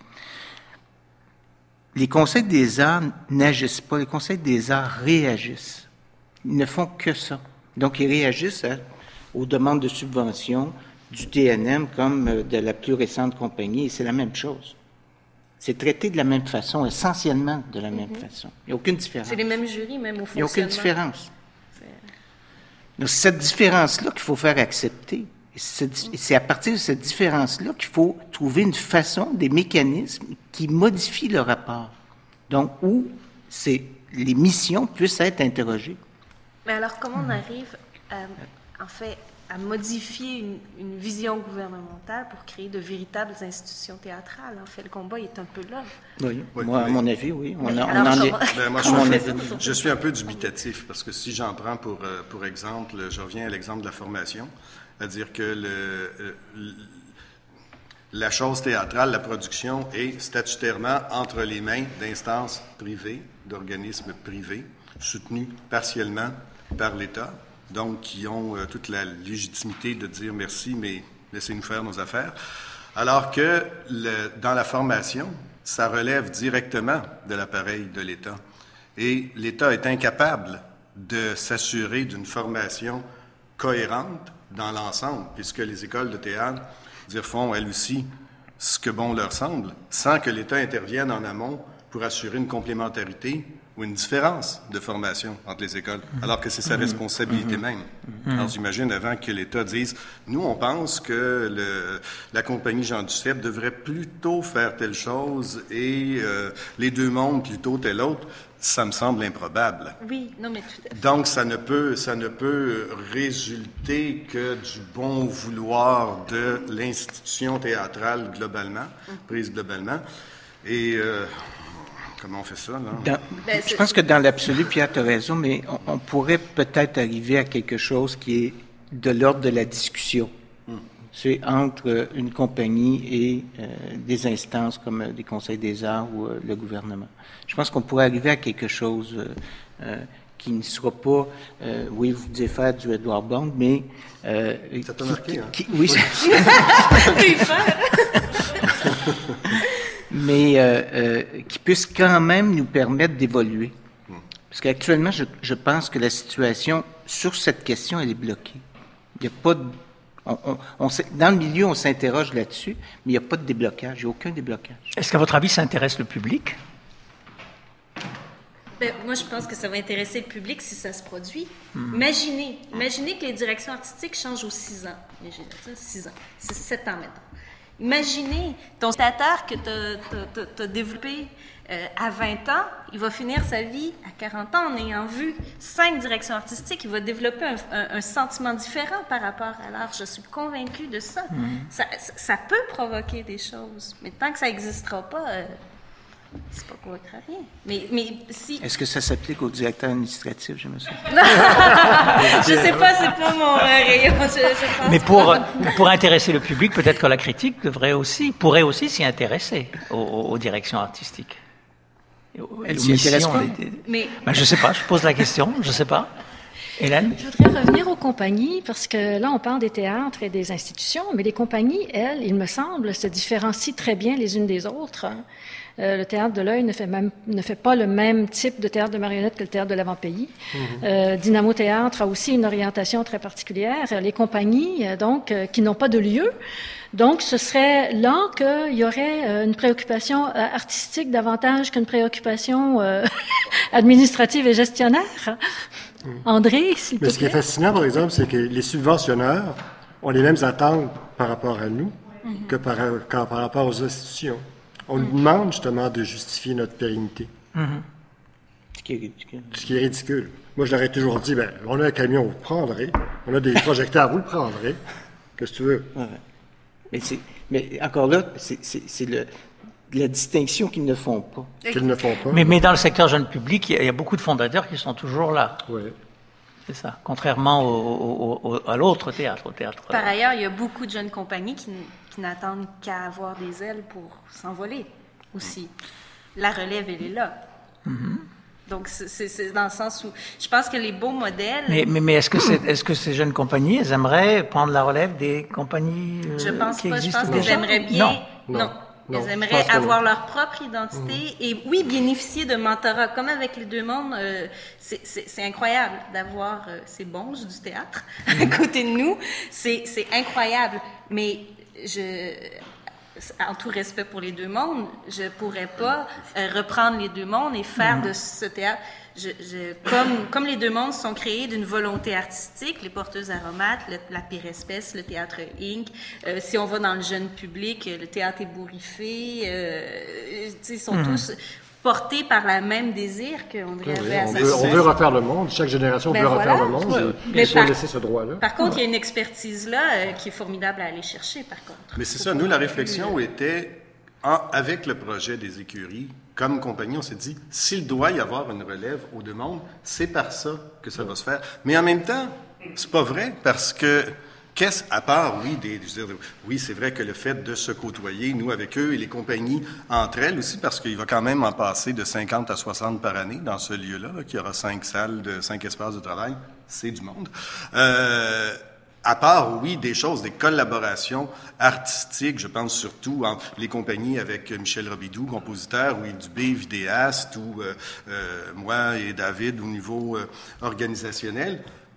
Les conseils des arts n'agissent pas, les conseils des arts réagissent. Ils ne font que ça. Donc, ils réagissent à, aux demandes de subvention du T N M comme de la plus récente compagnie, et c'est la même chose. C'est traité de la même façon, essentiellement de la même mm-hmm. façon. Il n'y a aucune différence. C'est les mêmes jurys, même au fonctionnement. Il n'y a aucune différence. C'est... Donc, c'est cette différence-là qu'il faut faire accepter. Et c'est, et c'est à partir de cette différence-là qu'il faut trouver une façon, des mécanismes qui modifient le rapport. Donc, où c'est, les missions puissent être interrogées. Mais alors, comment on arrive, à, en fait, à modifier une, une vision gouvernementale pour créer de véritables institutions théâtrales? En fait, le combat est un peu là. Oui, oui moi, mais... à mon avis, oui. On, a, alors, on en est... ben, moi, je, suis, je suis un peu dubitatif, parce que si j'en prends pour, pour exemple, je reviens à l'exemple de la formation, c'est-à-dire que le, le, la chose théâtrale, la production, est statutairement entre les mains d'instances privées, d'organismes privés, soutenus partiellement par l'État, donc qui ont euh, toute la légitimité de dire merci, mais laissez-nous faire nos affaires, alors que le, dans la formation, ça relève directement de l'appareil de l'État. Et l'État est incapable de s'assurer d'une formation cohérente dans l'ensemble, puisque les écoles de théâtre dire, font, elles aussi, ce que bon leur semble, sans que l'État intervienne en amont pour assurer une complémentarité ou une différence de formation entre les écoles, alors que c'est sa responsabilité même. Alors j'imagine avant que l'État dise, nous on pense que le, la compagnie Jean Duceppe devrait plutôt faire telle chose et euh, les deux mondes plutôt telle autre, ça me semble improbable. Oui, non mais tout à fait. Donc ça ne peut, ça ne peut résulter que du bon vouloir de l'institution théâtrale globalement, prise globalement, et euh, comment on fait ça, là? Dans, Ben, je pense que dans l'absolu, Pierre, tu as raison, mais on, on pourrait peut-être arriver à quelque chose qui est de l'ordre de la discussion. Mm. C'est entre une compagnie et euh, des instances comme euh, des conseils des arts ou euh, le gouvernement. Je pense qu'on pourrait arriver à quelque chose euh, euh, qui ne sera pas, euh, oui, vous devez faire du Edward Bond, mais... Euh, ça t'a qui, marqué, hein? Qui, oui, ça... mais euh, euh, qui puisse quand même nous permettre d'évoluer. Parce qu'actuellement, je, je pense que la situation sur cette question, elle est bloquée. Il n'y a pas de... On, on, on, dans le milieu, on s'interroge là-dessus, mais il n'y a pas de déblocage, il n'y a aucun déblocage. Est-ce qu'à votre avis, ça intéresse le public? Ben, moi, je pense que ça va intéresser le public si ça se produit. Mmh. Imaginez, imaginez que les directions artistiques changent aux six ans. Imaginez ça, six ans. C'est sept ans maintenant. Imaginez ton spectateur que tu as développé euh, à vingt ans, il va finir sa vie à quarante ans en ayant vu cinq directions artistiques. Il va développer un, un, un sentiment différent par rapport à l'art. Je suis convaincue de ça. Mmh. Ça, ça. Ça peut provoquer des choses, mais tant que ça n'existera pas... Euh, c'est pas contre rien. Mais, mais si... Est-ce que ça s'applique au directeur administratif, je me souviens? Je sais pas, c'est pas mon rayon. Je, je pense mais pour, pas. pour intéresser le public, peut-être que la critique devrait aussi, pourrait aussi s'y intéresser aux, aux directions artistiques. Elle s'y intéresse pas? Des, des... Mais... Ben, je sais pas, je pose la question, je sais pas. Hélène? Je voudrais revenir aux compagnies, parce que là, on parle des théâtres et des institutions, mais les compagnies, elles, il me semble, se différencient très bien les unes des autres. Euh, le théâtre de l'Œil ne fait même ne fait pas le même type de théâtre de marionnettes que le théâtre de l'Avant-Pays. Mm-hmm. Euh, Dynamo Théâtre a aussi une orientation très particulière. Les compagnies, euh, donc, euh, qui n'ont pas de lieu. Donc, ce serait là qu'il y aurait euh, une préoccupation euh, artistique davantage qu'une préoccupation euh, administrative et gestionnaire. Mm. André, s'il te plaît. Mais ce qui est fascinant, par exemple, c'est que les subventionneurs ont les mêmes attentes par rapport à nous mm-hmm. que par, quand, par rapport aux institutions. On nous demande justement de justifier notre pérennité. Mm-hmm. Ce qui est ridicule. Ce qui est ridicule. Moi, je leur ai toujours dit, ben, on a un camion, vous le prendrez. On a des projecteurs, vous le prendrez. Qu'est-ce que tu veux? Ouais. Mais, c'est, mais encore là, c'est, c'est, c'est le, la distinction qu'ils ne font pas. Qu'ils ne font pas. Mais, mais dans le secteur jeune public, il y a, il y a beaucoup de fondateurs qui sont toujours là. Oui. C'est ça, contrairement au, au, au, à l'autre théâtre, au théâtre. Par ailleurs, il y a beaucoup de jeunes compagnies qui, qui n'attendent qu'à avoir des ailes pour s'envoler aussi. La relève, elle est là. Mm-hmm. Donc, c'est, c'est, c'est dans le sens où je pense que les beaux modèles... Mais, mais, mais est-ce que, c'est, est-ce que ces jeunes compagnies, elles aimeraient prendre la relève des compagnies euh, je pense qui pas, existent? Je pense qu'elles aimeraient bien... Non. non. non. Non, Ils aimeraient avoir leur propre identité mmh. et oui, bénéficier de mentorat. Comme avec les deux mondes, euh, c'est, c'est, c'est incroyable d'avoir euh, ces bonzes du théâtre mmh. à côté de nous. C'est, c'est incroyable. Mais je, en tout respect pour les deux mondes, je pourrais pas euh, reprendre les deux mondes et faire mmh. de ce théâtre... Je, je, comme, comme les deux mondes sont créés d'une volonté artistique, les Porteuses Aromates, le, la Pire Espèce, le Théâtre Inc, euh, si on va dans le jeune public, le Théâtre Ébouriffé, euh, ils sont mm-hmm. tous portés par le même désir qu'on oui, avait à on, veut, on veut refaire le monde, chaque génération ben veut voilà. refaire le monde, ouais. et il faut par, laisser ce droit-là. Par contre, il y a une expertise là euh, qui est formidable à aller chercher, par contre. Mais c'est ça, nous, la réflexion était, en, avec le projet des écuries, comme compagnie, on s'est dit, s'il doit y avoir une relève aux deux mondes, c'est par ça que ça va se faire. Mais en même temps, c'est pas vrai, parce que, qu'est-ce, à part, oui, des, je veux dire, oui, c'est vrai que le fait de se côtoyer, nous avec eux, et les compagnies entre elles aussi, parce qu'il va quand même en passer de cinquante à soixante par année dans ce lieu-là, là, qui aura cinq salles, de cinq espaces de travail, c'est du monde. Euh, À part, oui, des choses, des collaborations artistiques, je pense surtout entre les compagnies avec Michel Robidoux, compositeur, ou Dubé, vidéaste, ou euh, euh, moi et David au niveau euh, organisationnel.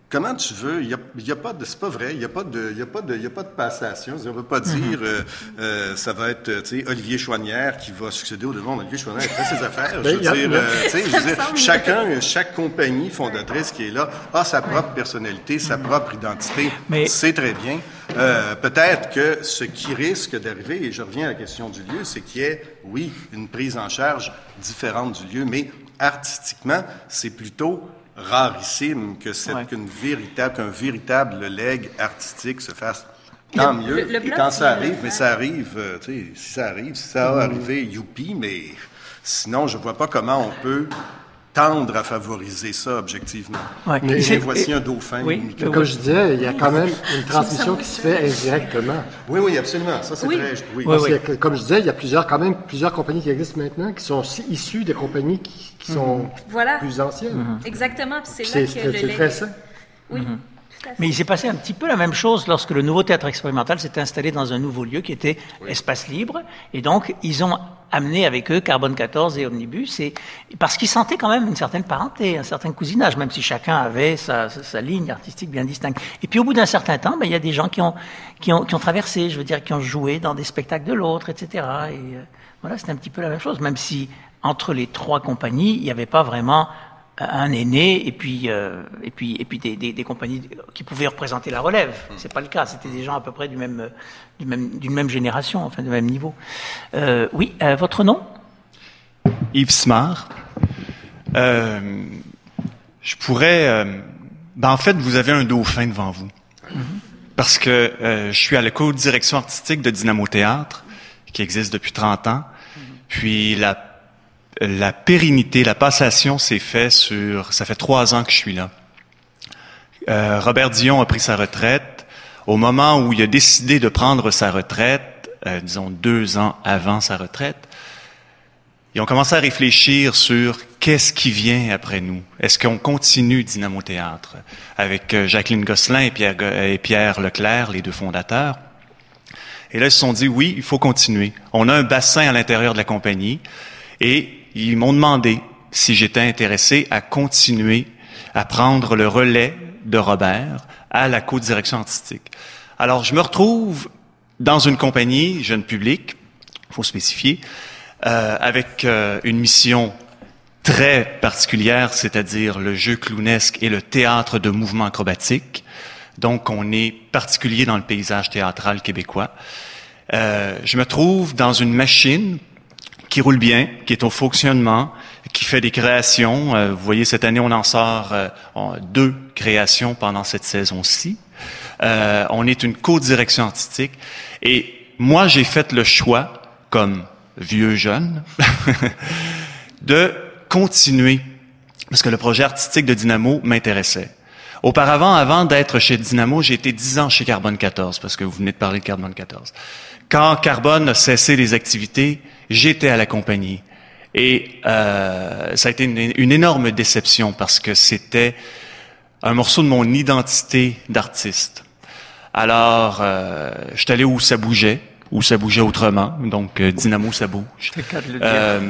comment tu veux, il y a, y a pas de, c'est pas vrai, il y a pas de, il y a pas de, il y a pas de passation. On veut pas dire, euh, euh, ça va être, tu sais, Olivier Chouanière qui va succéder au devant. Olivier Chouanière fait ses affaires. Je veux dire, euh, tu sais, je veux dire, chacun, chaque compagnie fondatrice qui est là a sa propre personnalité, sa propre identité. Mais c'est très bien. Euh, peut-être que ce qui risque d'arriver, et je reviens à la question du lieu, c'est qu'il y ait, oui, une prise en charge différente du lieu, mais artistiquement, c'est plutôt rarissime que cette, ouais. qu'une véritable, qu'un véritable legs artistique se fasse. Tant le, mieux. Le, le quand ça arrive, mais ça arrive, euh, tu sais, si ça arrive, si ça a arrivé, youpi, mais sinon, je vois pas comment on peut tendre à favoriser ça objectivement. Ouais. Mais, mais voici et, un dauphin. Oui, comme je disais, il y a quand même une transmission qui se fait indirectement. Oui, oui, absolument. Ça, c'est oui. très... Oui. Parce oui, que, oui. comme je disais, il y a plusieurs, quand même plusieurs compagnies qui existent maintenant qui sont issues des compagnies qui, qui sont mm-hmm. voilà. plus anciennes. Mm-hmm. Exactement. Puis c'est, c'est là c'est, que c'est le très ça. Oui. Mm-hmm. Mais il s'est passé un petit peu la même chose lorsque le nouveau théâtre expérimental s'est installé dans un nouveau lieu qui était oui. Espace Libre. Et donc, ils ont amené avec eux Carbone quatorze et Omnibus, et, parce qu'ils sentaient quand même une certaine parenté, un certain cousinage, même si chacun avait sa, sa, sa ligne artistique bien distincte. Et puis au bout d'un certain temps, ben, il y a des gens qui ont, qui ont, qui ont traversé, je veux dire, qui ont joué dans des spectacles de l'autre, et cetera. Et euh, voilà, c'était un petit peu la même chose, même si entre les trois compagnies, il n'y avait pas vraiment un aîné et puis euh, et puis et puis des, des, des compagnies qui pouvaient représenter la relève. C'est pas le cas. C'était des gens à peu près du même du même d'une même génération, enfin du même niveau. Euh, oui, euh, votre nom? Yves Smart. Euh, je pourrais. Euh, ben en fait, vous avez un dauphin devant vous, mm-hmm. parce que euh, je suis à la co-direction artistique de Dynamo Théâtre, qui existe depuis trente ans. Mm-hmm. Puis la La pérennité, la passation s'est faite sur... Ça fait trois ans que je suis là. Euh, Robert Dion a pris sa retraite. Au moment où il a décidé de prendre sa retraite, euh, disons deux ans avant sa retraite, ils ont commencé à réfléchir sur qu'est-ce qui vient après nous. Est-ce qu'on continue Dynamo Théâtre avec euh, Jacqueline Gosselin et Pierre, et Pierre Leclerc, les deux fondateurs? Et là, ils se sont dit, oui, il faut continuer. On a un bassin à l'intérieur de la compagnie et ils m'ont demandé si j'étais intéressé à continuer à prendre le relais de Robert à la co-direction artistique. Alors, je me retrouve dans une compagnie, jeune public, il faut spécifier, euh, avec euh, une mission très particulière, c'est-à-dire le jeu clownesque et le théâtre de mouvement acrobatique. Donc, on est particulier dans le paysage théâtral québécois. Euh, je me trouve dans une machine qui roule bien, qui est au fonctionnement, qui fait des créations. Euh, vous voyez, cette année, on en sort euh, on, deux créations pendant cette saison-ci. Euh, on est une co-direction artistique. Et moi, j'ai fait le choix, comme vieux jeune, de continuer, parce que le projet artistique de Dynamo m'intéressait. Auparavant, avant d'être chez Dynamo, j'ai été dix ans chez Carbone quatorze, parce que vous venez de parler de Carbone quatorze. Quand Carbone a cessé les activités, j'étais à la compagnie. Et euh, ça a été une, une énorme déception parce que c'était un morceau de mon identité d'artiste. Alors, euh, je suis allé où ça bougeait, où ça bougeait autrement. Donc, euh, Dynamo, ça bouge. C'est le cas de le dire. Euh,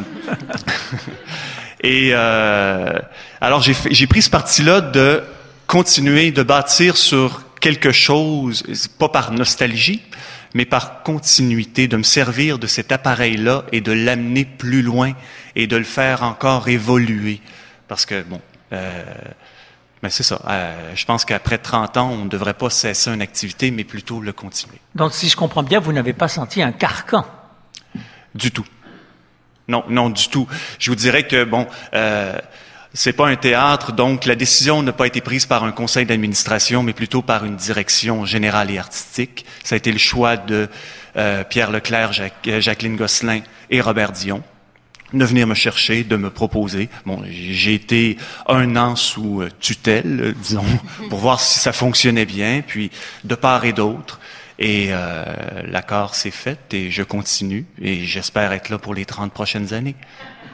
et euh, alors, j'ai, fait, j'ai pris ce parti-là de continuer de bâtir sur quelque chose, pas par nostalgie, mais par continuité, de me servir de cet appareil-là et de l'amener plus loin et de le faire encore évoluer. Parce que, bon, euh, ben c'est ça. Euh, je pense qu'après trente ans, on ne devrait pas cesser une activité, mais plutôt le continuer. Donc, si je comprends bien, vous n'avez pas senti un carcan? Du tout. Non, non, du tout. Je vous dirais que, bon... Euh, c'est pas un théâtre, donc la décision n'a pas été prise par un conseil d'administration, mais plutôt par une direction générale et artistique. Ça a été le choix de euh, Pierre Leclerc, Jacques, Jacqueline Gosselin et Robert Dion de venir me chercher, de me proposer. Bon, j'ai été un an sous tutelle, disons, pour voir si ça fonctionnait bien, puis de part et d'autre. Et euh, l'accord s'est fait et je continue et j'espère être là pour les trente prochaines années.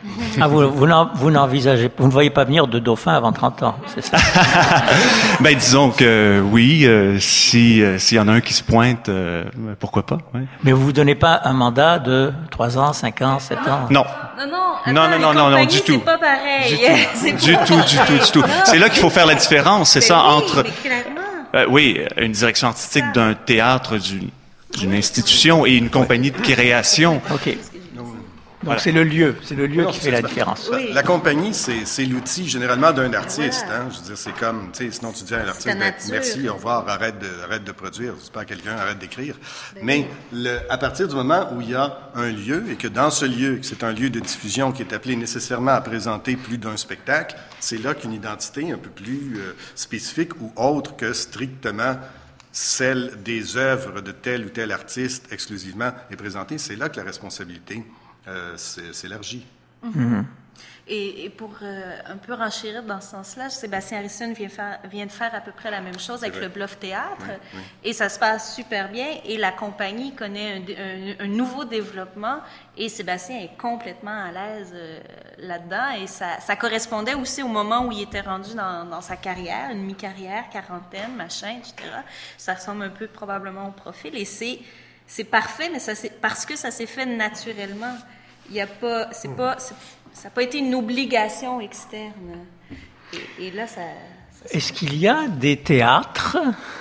Ah, vous, vous, n'en, vous n'envisagez, vous ne voyez pas venir de dauphin avant trente ans, c'est ça? Ben, disons que oui, euh, si, euh, s'il y en a un qui se pointe, euh, pourquoi pas, ouais. Mais vous vous donnez pas un mandat de trois ans, cinq ans, sept ans? Non. Non, non, attends, Non, non, non, non, non, du tout. C'est pas pareil. Du tout, C'est du pas tout, du tout, du tout. C'est là qu'il faut faire la différence, c'est Mais ça, oui, entre... mais clairement. Euh, oui, une direction artistique d'un théâtre, d'une, d'une institution et une compagnie de création. OK. Donc, Voilà. c'est le lieu, c'est le lieu Non, qui c'est fait la ça. différence. Oui. La compagnie, c'est, c'est l'outil généralement d'un artiste. Hein? Je veux dire, c'est comme, tu sais, sinon tu dis à un artiste, ta ben, nature. merci, au revoir, arrête de, arrête de produire. C'est pas à quelqu'un, arrête d'écrire. Mais le, à partir du moment où il y a un lieu et que dans ce lieu, que c'est un lieu de diffusion qui est appelé nécessairement à présenter plus d'un spectacle, c'est là qu'une identité un peu plus euh, spécifique ou autre que strictement celle des œuvres de tel ou tel artiste exclusivement est présentée. C'est là que la responsabilité Euh, c'est, s'élargit. Mm-hmm. Et, et pour euh, un peu renchérir dans ce sens-là, Sébastien Harrison vient, faire, vient de faire à peu près la même chose avec le Bluff Théâtre, Oui, oui. et ça se passe super bien, et la compagnie connaît un, un, un nouveau développement, et Sébastien est complètement à l'aise euh, là-dedans, et ça, ça correspondait aussi au moment où il était rendu dans, dans sa carrière, une mi-carrière, quarantaine, machin, et cetera. Ça ressemble un peu probablement au profil, et c'est, c'est parfait, mais ça, c'est, parce que ça s'est fait naturellement. Il y a pas, c'est pas, c'est, ça n'a pas été une obligation externe. Et, et là, ça. ça Est-ce qu'il y a des théâtres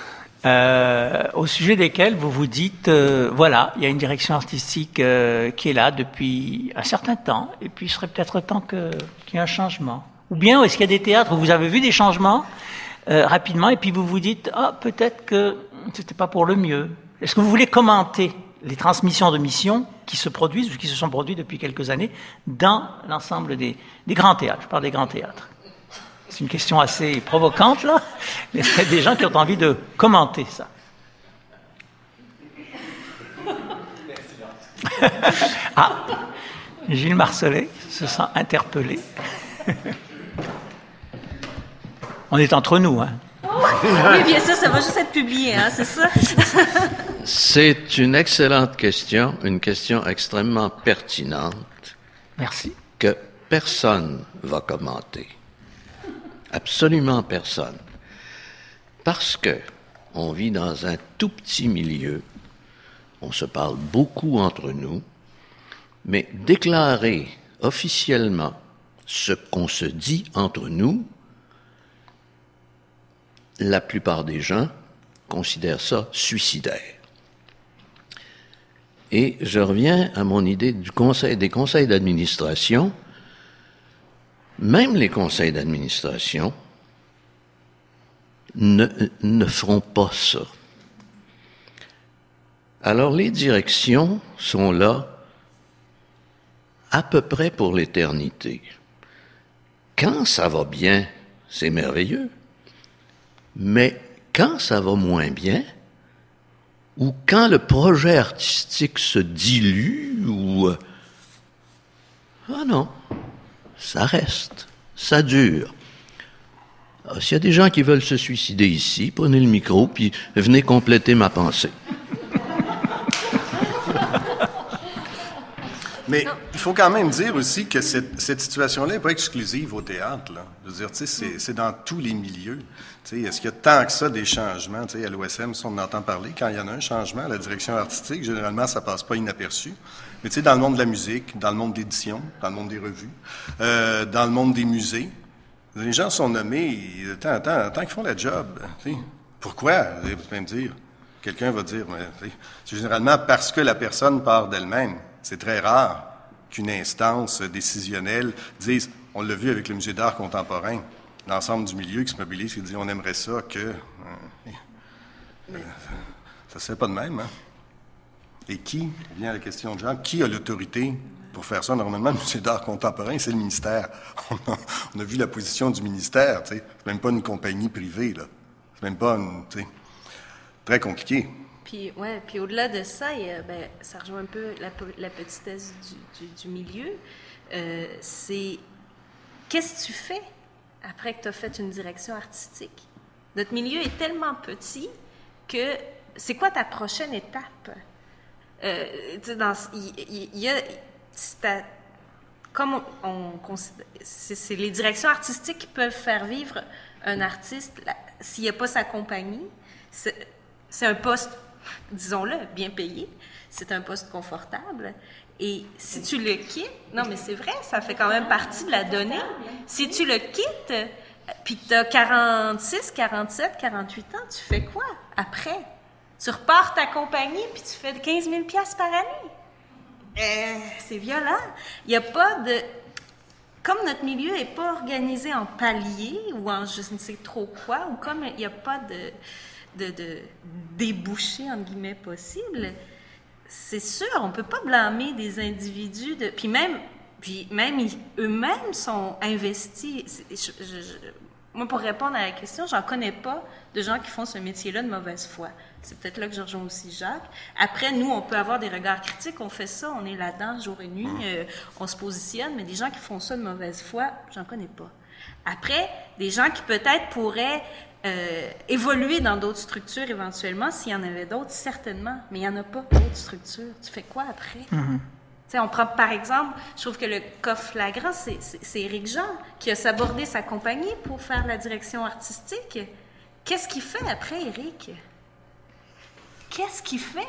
euh, au sujet desquels vous vous dites, euh, voilà, il y a une direction artistique euh, qui est là depuis un certain temps, et puis il serait peut-être temps que, qu'il y ait un changement? Ou bien est-ce qu'il y a des théâtres où vous avez vu des changements euh, rapidement, et puis vous vous dites, ah, peut-être que c'était pas pour le mieux? Est-ce que vous voulez commenter les transmissions de missions qui se produisent ou qui se sont produites depuis quelques années dans l'ensemble des, des grands théâtres? Je parle des grands théâtres. C'est une question assez provocante, là, mais il y a des gens qui ont envie de commenter ça. Ah, Gilles Marcellet se sent interpellé. On est entre nous, hein. Oui, bien sûr, ça va juste être publié, hein, c'est ça? C'est une excellente question, une question extrêmement pertinente. Merci. Que personne va commenter. Absolument personne. Parce que on vit dans un tout petit milieu, on se parle beaucoup entre nous, mais déclarer officiellement ce qu'on se dit entre nous, la plupart des gens considèrent ça suicidaire. Et je reviens à mon idée du conseil, des conseils d'administration. Même les conseils d'administration ne, ne feront pas ça. Alors les directions sont là à peu près pour l'éternité. Quand ça va bien, c'est merveilleux. Mais quand ça va moins bien, ou quand le projet artistique se dilue, ou... Ah non, ça reste, ça dure. Alors, s'il y a des gens qui veulent se suicider ici, prenez le micro, puis venez compléter ma pensée. Mais il faut quand même dire aussi que cette, cette situation-là n'est pas exclusive au théâtre. Là. Je veux dire, tu sais, c'est, c'est dans tous les milieux. Tu sais, est-ce qu'il y a tant que ça des changements? Tu sais, à l'O S M, si on entend parler, quand il y en a un changement à la direction artistique, généralement, ça passe pas inaperçu. Mais tu sais, dans le monde de la musique, dans le monde de l'édition, dans le monde des revues, euh, dans le monde des musées, les gens sont nommés, tant, tant, tant qu'ils font la job. Tu sais. Pourquoi? Vous allez même dire. Quelqu'un va dire, mais, tu sais, c'est généralement parce que la personne part d'elle-même. C'est très rare qu'une instance décisionnelle dise, on l'a vu avec le Musée d'art contemporain, l'ensemble du milieu qui se mobilise, qui dit, on aimerait ça que... Euh, euh, ça se fait pas de même, hein? Et qui, on vient à la question de Jean, qui a l'autorité pour faire ça? Normalement, le Musée d'art contemporain, c'est le ministère. On a, on a vu la position du ministère, tu sais. C'est même pas une compagnie privée, là. C'est même pas une... Tu sais, très compliqué. Puis, ouais, puis au-delà de ça, il y a, ben, ça rejoint un peu la, la petitesse du, du, du milieu. Euh, c'est qu'est-ce que tu fais après que tu as fait une direction artistique? Notre milieu est tellement petit que c'est quoi ta prochaine étape? Euh, tu sais, dans, il, il, il y a, ta, comme on, on c'est, c'est les directions artistiques qui peuvent faire vivre un artiste là, s'il n'y a pas sa compagnie. C'est, c'est un poste, disons-le, bien payé. C'est un poste confortable. Et si tu le quittes, non mais c'est vrai, ça fait quand même partie de la donnée. Si tu le quittes, puis que tu as quarante-six, quarante-sept, quarante-huit ans, tu fais quoi après? Tu repars ta compagnie, puis tu fais quinze mille dollars par année. Euh, c'est violent. Il n'y a pas de... Comme notre milieu n'est pas organisé en paliers ou en je ne sais trop quoi, ou comme il n'y a pas de, de, de débouchés, entre guillemets, possibles, c'est sûr, on ne peut pas blâmer des individus. De, puis même, puis même ils, eux-mêmes sont investis. Je, je, je, moi, pour répondre à la question, j'en connais pas de gens qui font ce métier-là de mauvaise foi. C'est peut-être là que je rejoins aussi Jacques. Après, nous, on peut avoir des regards critiques, on fait ça, on est là-dedans jour et nuit, euh, on se positionne, mais des gens qui font ça de mauvaise foi, j'en connais pas. Après, des gens qui peut-être pourraient euh, évoluer dans d'autres structures éventuellement, s'il y en avait d'autres, certainement, mais il n'y en a pas d'autres structures. Tu fais quoi après? Mm-hmm. Tu sais, on prend par exemple, je trouve que le cas flagrant, c'est, c'est, c'est Éric Jean qui a sabordé sa compagnie pour faire la direction artistique. Qu'est-ce qu'il fait après, Éric? Qu'est-ce qu'il fait?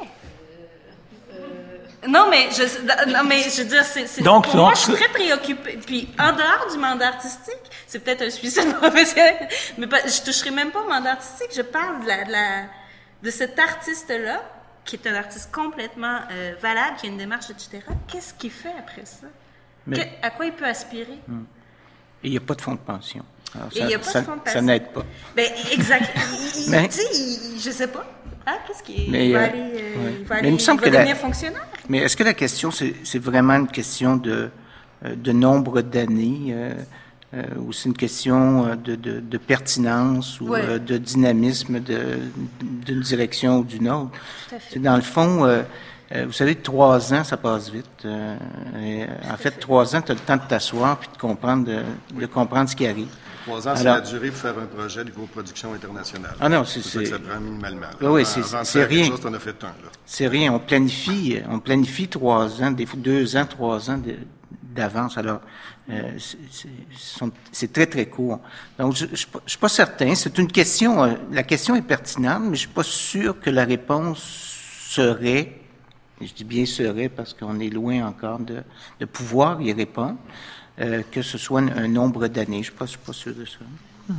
Euh, euh... Non, mais je, non, mais je veux dire, c'est, c'est, donc, pour donc, moi, je suis très préoccupée. Puis, en dehors du mandat artistique, c'est peut-être un suicide professionnel, mais pas, je toucherai même pas au mandat artistique. Je parle de, la, de, la, de cet artiste-là, qui est un artiste complètement euh, valable, qui a une démarche, et cetera. Qu'est-ce qu'il fait après ça? Mais... Que, à quoi il peut aspirer? Hum. Et il n'y a pas de fonds de pension. Alors, et il n'y a pas ça, de fonds de pension. Ça n'aide pas. Ben, exact. Il, mais, tu sais, il, je sais pas. Ah, qu'est-ce qu'il mais, va euh, aller, euh, ouais. il va, mais aller, il me semble il va que devenir la, fonctionnaire? Mais est-ce que la question, c'est, c'est vraiment une question de, de nombre d'années euh, euh, ou c'est une question de, de, de pertinence ou ouais. euh, de dynamisme de, d'une direction ou d'une autre? Tout à fait. C'est dans le fond... Euh, Euh, vous savez, trois ans, ça passe vite. Euh, et, en fait, trois ans, tu as le temps de t'asseoir puis de comprendre, de, de comprendre ce qui arrive. Trois ans, c'est Alors, la durée pour faire un projet de coproduction internationale. Ah non, c'est... c'est, c'est ça que ça prend minimalement. Oui, oui, c'est, avant c'est rien. Chose, t'en as fait un, là. C'est rien. On planifie, on planifie trois ans, des fois deux ans, trois ans de, d'avance. Alors, euh, c'est, c'est, sont, c'est très, très court. Donc, je ne suis pas certain. C'est une question... Euh, la question est pertinente, mais je ne suis pas sûr que la réponse serait... Je dis bien serait parce qu'on est loin encore de, de pouvoir y répondre, euh, que ce soit un, un nombre d'années. Je ne suis, suis pas sûr de ça. Mmh.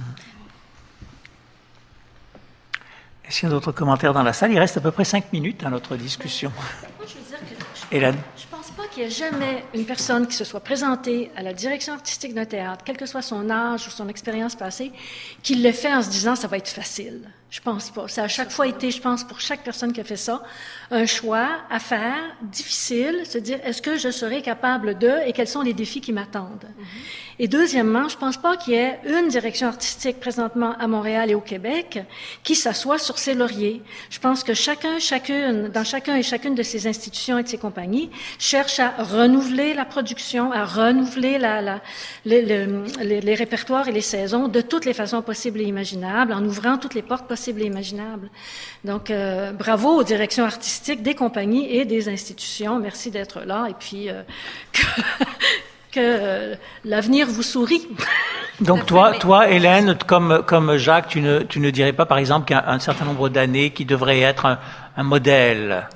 Est-ce qu'il y a d'autres commentaires dans la salle? Il reste à peu près cinq minutes à notre discussion. Moi, je veux dire que je, Hélène? Je ne pense pas qu'il y ait jamais une personne qui se soit présentée à la direction artistique d'un théâtre, quel que soit son âge ou son expérience passée, qui l'ait fait en se disant « ça va être facile ». Je pense pas. Ça a à chaque fois été, je pense, pour chaque personne qui a fait ça, un choix à faire, difficile, se dire est-ce que je serai capable de et quels sont les défis qui m'attendent. Mm-hmm. Et deuxièmement, je pense pas qu'il y ait une direction artistique présentement à Montréal et au Québec qui s'assoit sur ses lauriers. Je pense que chacun, chacune, dans chacun et chacune de ces institutions et de ces compagnies, cherche à renouveler la production, à renouveler la, la, les, les, les répertoires et les saisons de toutes les façons possibles et imaginables, en ouvrant toutes les portes possibles et imaginables. Donc, euh, bravo aux directions artistiques des compagnies et des institutions. Merci d'être là. Et puis, euh, que, que euh, l'avenir vous sourit. Donc, toi, toi, Hélène, comme, comme Jacques, tu ne, tu ne dirais pas, par exemple, qu'un un certain nombre d'années qui devrait être un, un modèle?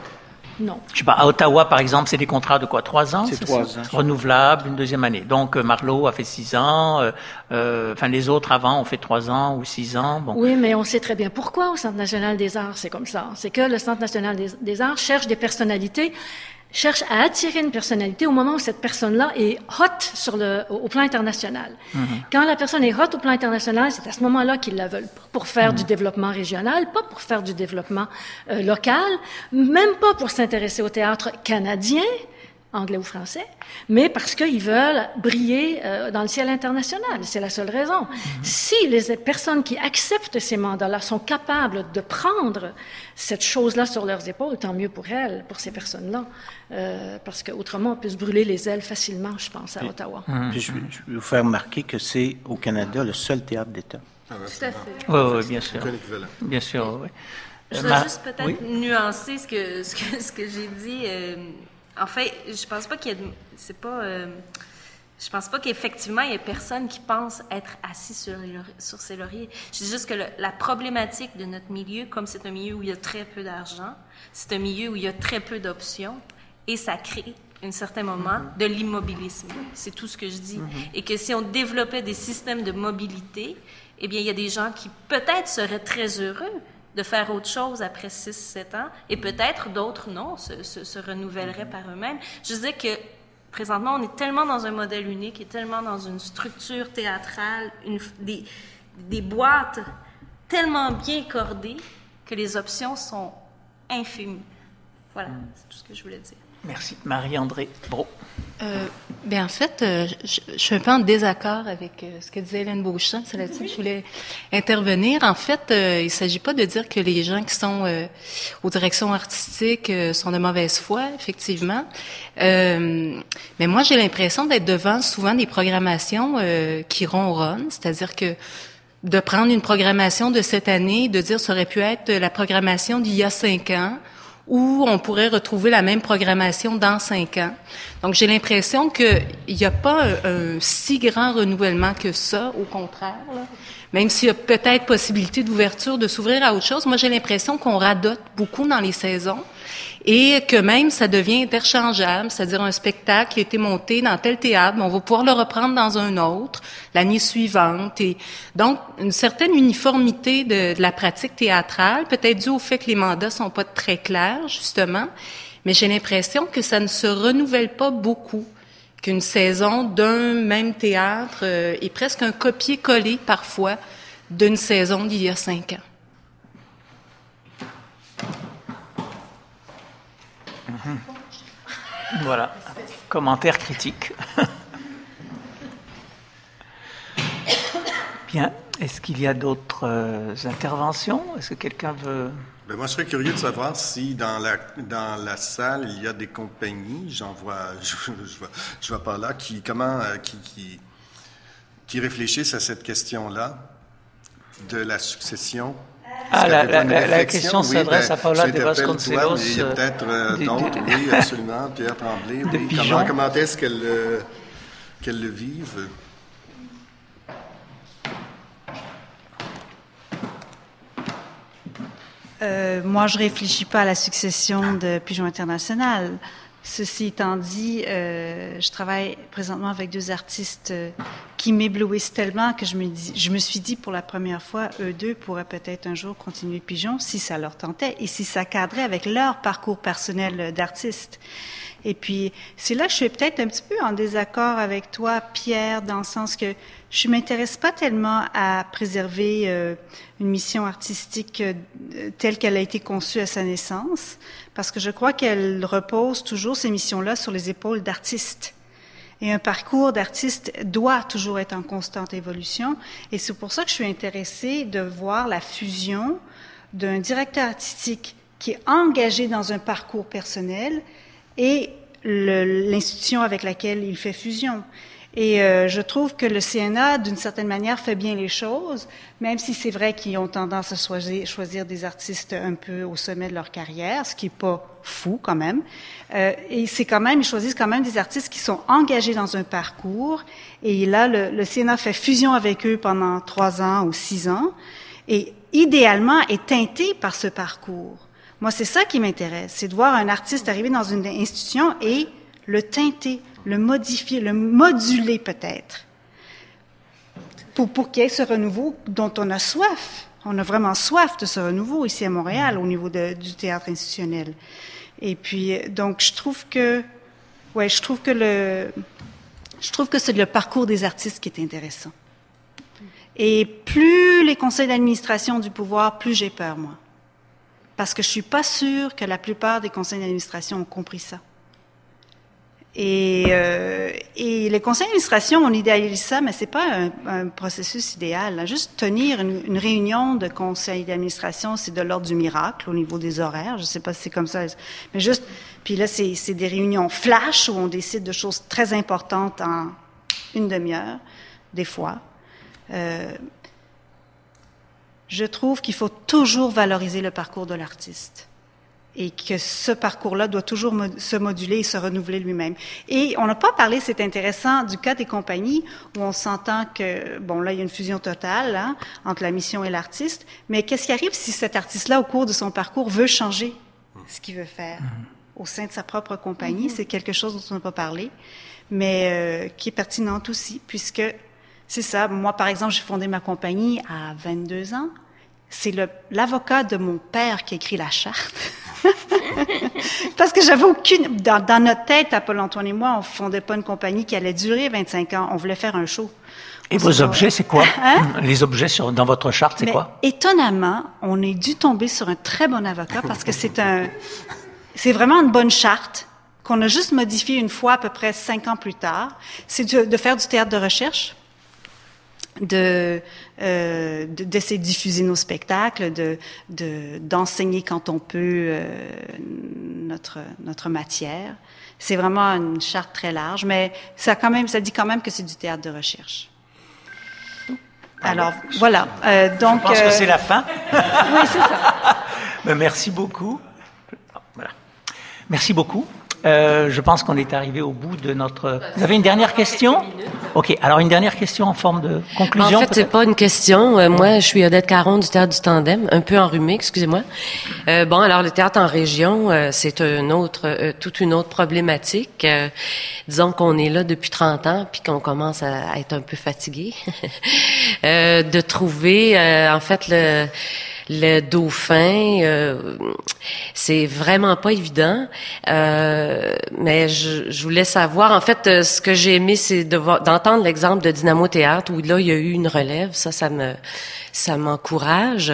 Non. Je sais pas, à Ottawa, par exemple, c'est des contrats de quoi? Trois ans? C'est, c'est trois ans. Renouvelable, une deuxième année. Donc, euh, Marleau a fait six ans, euh, euh, enfin, les autres avant ont fait trois ans ou six ans. Bon. Oui, mais on sait très bien pourquoi au Centre national des arts, c'est comme ça. C'est que le Centre national des, des arts cherche des personnalités, cherche à attirer une personnalité au moment où cette personne-là est hot sur le, au, au plan international. Mm-hmm. Quand la personne est hot au plan international, c'est à ce moment-là qu'ils la veulent pour faire mm-hmm. du développement régional, pas pour faire du développement euh, local, même pas pour s'intéresser au théâtre canadien, anglais ou français, mais parce qu'ils veulent briller euh, dans le ciel international. C'est la seule raison. Mm-hmm. Si les personnes qui acceptent ces mandats-là sont capables de prendre cette chose-là sur leurs épaules, tant mieux pour elles, pour ces personnes-là, euh, parce qu'autrement, on peut se brûler les ailes facilement, je pense, à Ottawa. Mm-hmm. Puis je, je vais vous faire remarquer que c'est, au Canada, le seul théâtre d'État. Ah ouais, tout à fait. Oui, oui, bien sûr. Bien sûr, oui. Je voudrais juste peut-être oui. nuancer ce que, ce que, ce que j'ai dit. Euh, en fait, je pense pas qu'il y ait... De, c'est pas... Euh, je pense pas qu'effectivement, il y ait personne qui pense être assis sur, les, sur ses lauriers. Je dis juste que le, la problématique de notre milieu, comme c'est un milieu où il y a très peu d'argent, c'est un milieu où il y a très peu d'options, et ça crée, à un certain moment, mm-hmm. de l'immobilisme. C'est tout ce que je dis. Mm-hmm. Et que si on développait des systèmes de mobilité, eh bien, il y a des gens qui peut-être seraient très heureux de faire autre chose après six sept ans, et peut-être d'autres, non, se, se, se renouvelleraient par eux-mêmes. Je disais que, présentement, on est tellement dans un modèle unique et tellement dans une structure théâtrale, une, des, des boîtes tellement bien cordées que les options sont infinies. Voilà, c'est tout ce que je voulais dire. Merci. Marie-André Brault. Euh, bien, en fait, euh, je, je suis un peu en désaccord avec euh, ce que disait Hélène Beauchamp. C'est là-dessus que je voulais intervenir. En fait, euh, il ne s'agit pas de dire que les gens qui sont euh, aux directions artistiques euh, sont de mauvaise foi, effectivement. Euh, mais moi, j'ai l'impression d'être devant souvent des programmations euh, qui ronronnent, c'est-à-dire que de prendre une programmation de cette année, de dire ça aurait pu être la programmation d'il y a cinq ans, où on pourrait retrouver la même programmation dans cinq ans. Donc, j'ai l'impression qu'il n'y a pas un, un si grand renouvellement que ça, au contraire, là. Même s'il y a peut-être possibilité d'ouverture, de s'ouvrir à autre chose, moi, j'ai l'impression qu'on radote beaucoup dans les saisons et que même ça devient interchangeable, c'est-à-dire un spectacle qui a été monté dans tel théâtre, on va pouvoir le reprendre dans un autre l'année suivante. Et donc, une certaine uniformité de, de la pratique théâtrale, peut-être dû au fait que les mandats sont pas très clairs, justement, mais j'ai l'impression que ça ne se renouvelle pas beaucoup, qu'une saison d'un même théâtre euh, est presque un copier-coller, parfois, d'une saison d'il y a cinq ans. Mmh. Voilà, commentaire critique. Bien, est-ce qu'il y a d'autres euh, interventions? Est-ce que quelqu'un veut... Ben moi, je serais curieux de savoir si dans la, dans la salle, il y a des compagnies, j'en vois, je, je, vois, je vois par là, qui, comment, euh, qui, qui, qui réfléchissent à cette question-là de la succession. Ah, la, la, la, la question oui, s'adresse ben, à Paula de Vasconcelos. Il y a peut-être euh, de, d'autres, de, oui, absolument, Pierre Tremblay. Oui, comment, comment est-ce qu'elles euh, qu'elles le vivent? Euh, moi, je réfléchis pas à la succession de Pigeon International. Ceci étant dit, euh, je travaille présentement avec deux artistes euh, qui m'éblouissent tellement que je me, dis, je me suis dit pour la première fois, eux deux pourraient peut-être un jour continuer Pigeon si ça leur tentait et si ça cadrait avec leur parcours personnel d'artiste. Et puis, c'est là que je suis peut-être un petit peu en désaccord avec toi, Pierre, dans le sens que je ne m'intéresse pas tellement à préserver euh, une mission artistique euh, telle qu'elle a été conçue à sa naissance, parce que je crois qu'elle repose toujours, ces missions-là, sur les épaules d'artistes. Et un parcours d'artiste doit toujours être en constante évolution. Et c'est pour ça que je suis intéressée de voir la fusion d'un directeur artistique qui est engagé dans un parcours personnel et le, l'institution avec laquelle il fait fusion. Et euh, je trouve que le C N A, d'une certaine manière, fait bien les choses, même si c'est vrai qu'ils ont tendance à choisir, choisir des artistes un peu au sommet de leur carrière, ce qui est pas fou quand même. Euh, et c'est quand même, ils choisissent quand même des artistes qui sont engagés dans un parcours. Et là, le, le C N A fait fusion avec eux pendant trois ans ou six ans, et idéalement est teinté par ce parcours. Moi, c'est ça qui m'intéresse, c'est de voir un artiste arriver dans une institution et le teinter, le modifier, le moduler peut-être, pour, pour qu'il y ait ce renouveau dont on a soif. On a vraiment soif de ce renouveau ici à Montréal au niveau de, du théâtre institutionnel. Et puis, donc, je trouve que, ouais, je trouve que le, je trouve que c'est le parcours des artistes qui est intéressant. Et plus les conseils d'administration du pouvoir, plus j'ai peur, moi. Parce que je suis pas sûre que la plupart des conseils d'administration ont compris ça. Et, euh, et les conseils d'administration, on idéalise ça, mais c'est pas un, un processus idéal. Là. Juste tenir une, une réunion de conseil d'administration, c'est de l'ordre du miracle au niveau des horaires. Je sais pas si c'est comme ça, mais juste. Puis là, c'est, c'est des réunions flash où on décide de choses très importantes en une demi-heure, des fois. Euh, je trouve qu'il faut toujours valoriser le parcours de l'artiste. et que ce parcours-là doit toujours mo- se moduler et se renouveler lui-même. Et on n'a pas parlé, c'est intéressant, du cas des compagnies où on s'entend que, bon, là, il y a une fusion totale hein, entre la mission et l'artiste, mais qu'est-ce qui arrive si cet artiste-là, au cours de son parcours, veut changer ce qu'il veut faire au sein de sa propre compagnie? Mm-hmm. C'est quelque chose dont on n'a pas parlé, mais euh, qui est pertinente aussi, puisque c'est ça. Moi, par exemple, j'ai fondé ma compagnie à vingt-deux ans. C'est le, l'avocat de mon père qui a écrit la charte. Parce que j'avais aucune... Dans, dans notre tête, Paul-Antoine et moi, on fondait pas une compagnie qui allait durer vingt-cinq ans. On voulait faire un show. Et vos ça, objets, c'est quoi? Hein? Les objets sur, dans votre charte, c'est Mais, quoi? Étonnamment, on est dû tomber sur un très bon avocat parce que c'est un... C'est vraiment une bonne charte qu'on a juste modifiée une fois à peu près cinq ans plus tard. C'est de, de faire du théâtre de recherche, de, euh, de d'essayer de diffuser nos spectacles, de, de d'enseigner quand on peut euh, notre notre matière. C'est vraiment une charte très large, mais ça quand même ça dit quand même que c'est du théâtre de recherche. Alors voilà. Euh, donc. Je pense euh, que c'est la fin. Oui, c'est ça. Ben, merci beaucoup. Voilà. Merci beaucoup. Euh, je pense qu'on est arrivé au bout de notre... Vous avez une dernière question? OK. Alors, une dernière question en forme de conclusion, En fait, peut-être? c'est pas une question. Euh, moi, je suis Odette Caron du Théâtre du Tandem, un peu enrhumée, excusez-moi. Euh, bon, alors, le théâtre en région, euh, c'est un autre, euh, toute une autre problématique. Euh, disons qu'on est là depuis trente ans, puis qu'on commence à, à être un peu fatigué. euh, de trouver, euh, en fait, le... Le dauphin, euh, c'est vraiment pas évident, euh, mais je, je voulais savoir, en fait, euh, ce que j'ai aimé, c'est de voir, d'entendre l'exemple de Dynamo Théâtre, où là, il y a eu une relève, ça, ça me, ça m'encourage.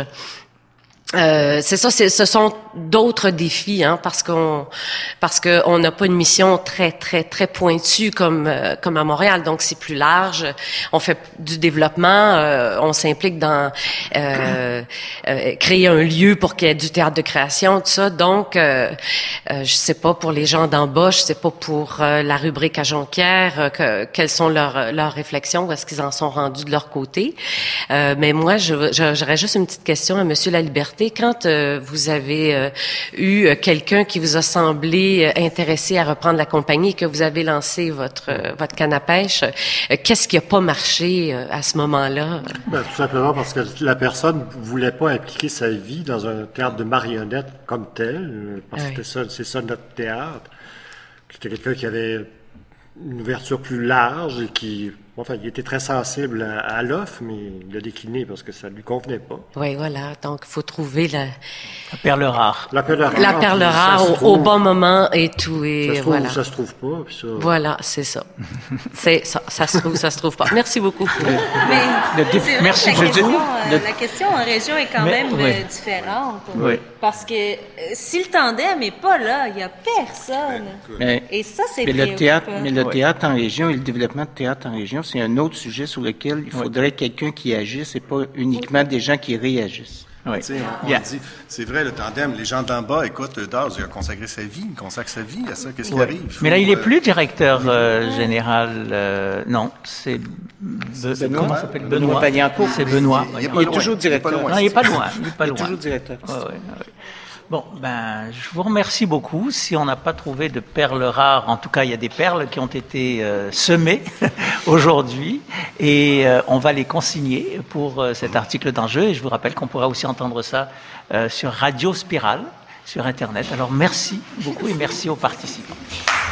Euh, c'est ça, c'est, ce sont d'autres défis, hein, parce qu'on, parce que on n'a pas une mission très, très, très pointue comme, euh, comme à Montréal, donc c'est plus large. On fait du développement, euh, on s'implique dans euh, euh, créer un lieu pour qu'il y ait du théâtre de création, tout ça. Donc, euh, euh, je sais pas pour les gens d'en bas, je sais pas pour euh, la rubrique à Jonquière, euh, que, quelles sont leurs leurs réflexions, où est-ce qu'ils en sont rendus de leur côté. Euh, mais moi, je, je, j'aurais juste une petite question à Monsieur Laliberté. Quand euh, vous avez euh, eu euh, quelqu'un qui vous a semblé euh, intéressé à reprendre la compagnie, que vous avez lancé votre euh, votre canne à pêche, euh, qu'est-ce qui a pas marché euh, à ce moment-là? Ben, tout simplement parce que la personne voulait pas impliquer sa vie dans un théâtre de marionnettes comme tel, parce oui. que c'est ça, c'est ça notre théâtre. C'était quelqu'un qui avait une ouverture plus large et qui, enfin, il était très sensible à, à l'offre, mais il a décliné parce que ça lui convenait pas. Oui, voilà. Donc, il faut trouver la... La perle rare. La perle rare. La perle rare au, trouve, au bon moment et tout. Et ça se trouve, voilà. ça se trouve pas. Puis ça... Voilà, c'est ça. c'est ça. Ça se trouve, ça se trouve pas. Merci beaucoup. Mais Le dé- c'est vrai Merci, que la je dis- question, euh, le- la question en région est quand Mais- même oui. euh, différente. Oui. Parce que euh, si le tandem n'est pas là, il n'y a personne. Mais, Et ça, c'est mais le théâtre, préoccupant. mais le Oui. théâtre en région et le développement de théâtre en région, c'est un autre sujet sur lequel il faudrait quelqu'un qui agisse et pas uniquement des gens qui réagissent. Oui. Tu sais, on, on Bien. dit, c'est vrai, le tandem, les gens d'en bas, écoute, Daz, il a consacré sa vie, il consacre sa vie à ça, qu'est-ce qui Ouais. arrive? Mais là, il est Faut, plus directeur euh, général. euh, non, c'est Be- Benoît. comment ça s'appelle Benoît Benoît. Pagliancourt. C'est Benoît. Il est pas Il est loin. toujours Il est directeur. pas loin. Non, il est pas loin. Il est pas Il est loin. toujours directeur. Ouais, ouais, ouais. Bon, ben, je vous remercie beaucoup. Si on n'a pas trouvé de perles rares, en tout cas, il y a des perles qui ont été euh, semées aujourd'hui, et euh, on va les consigner pour euh, cet article d'enjeu. Et je vous rappelle qu'on pourra aussi entendre ça euh, sur Radio Spirale, sur Internet. Alors, merci beaucoup et merci aux participants.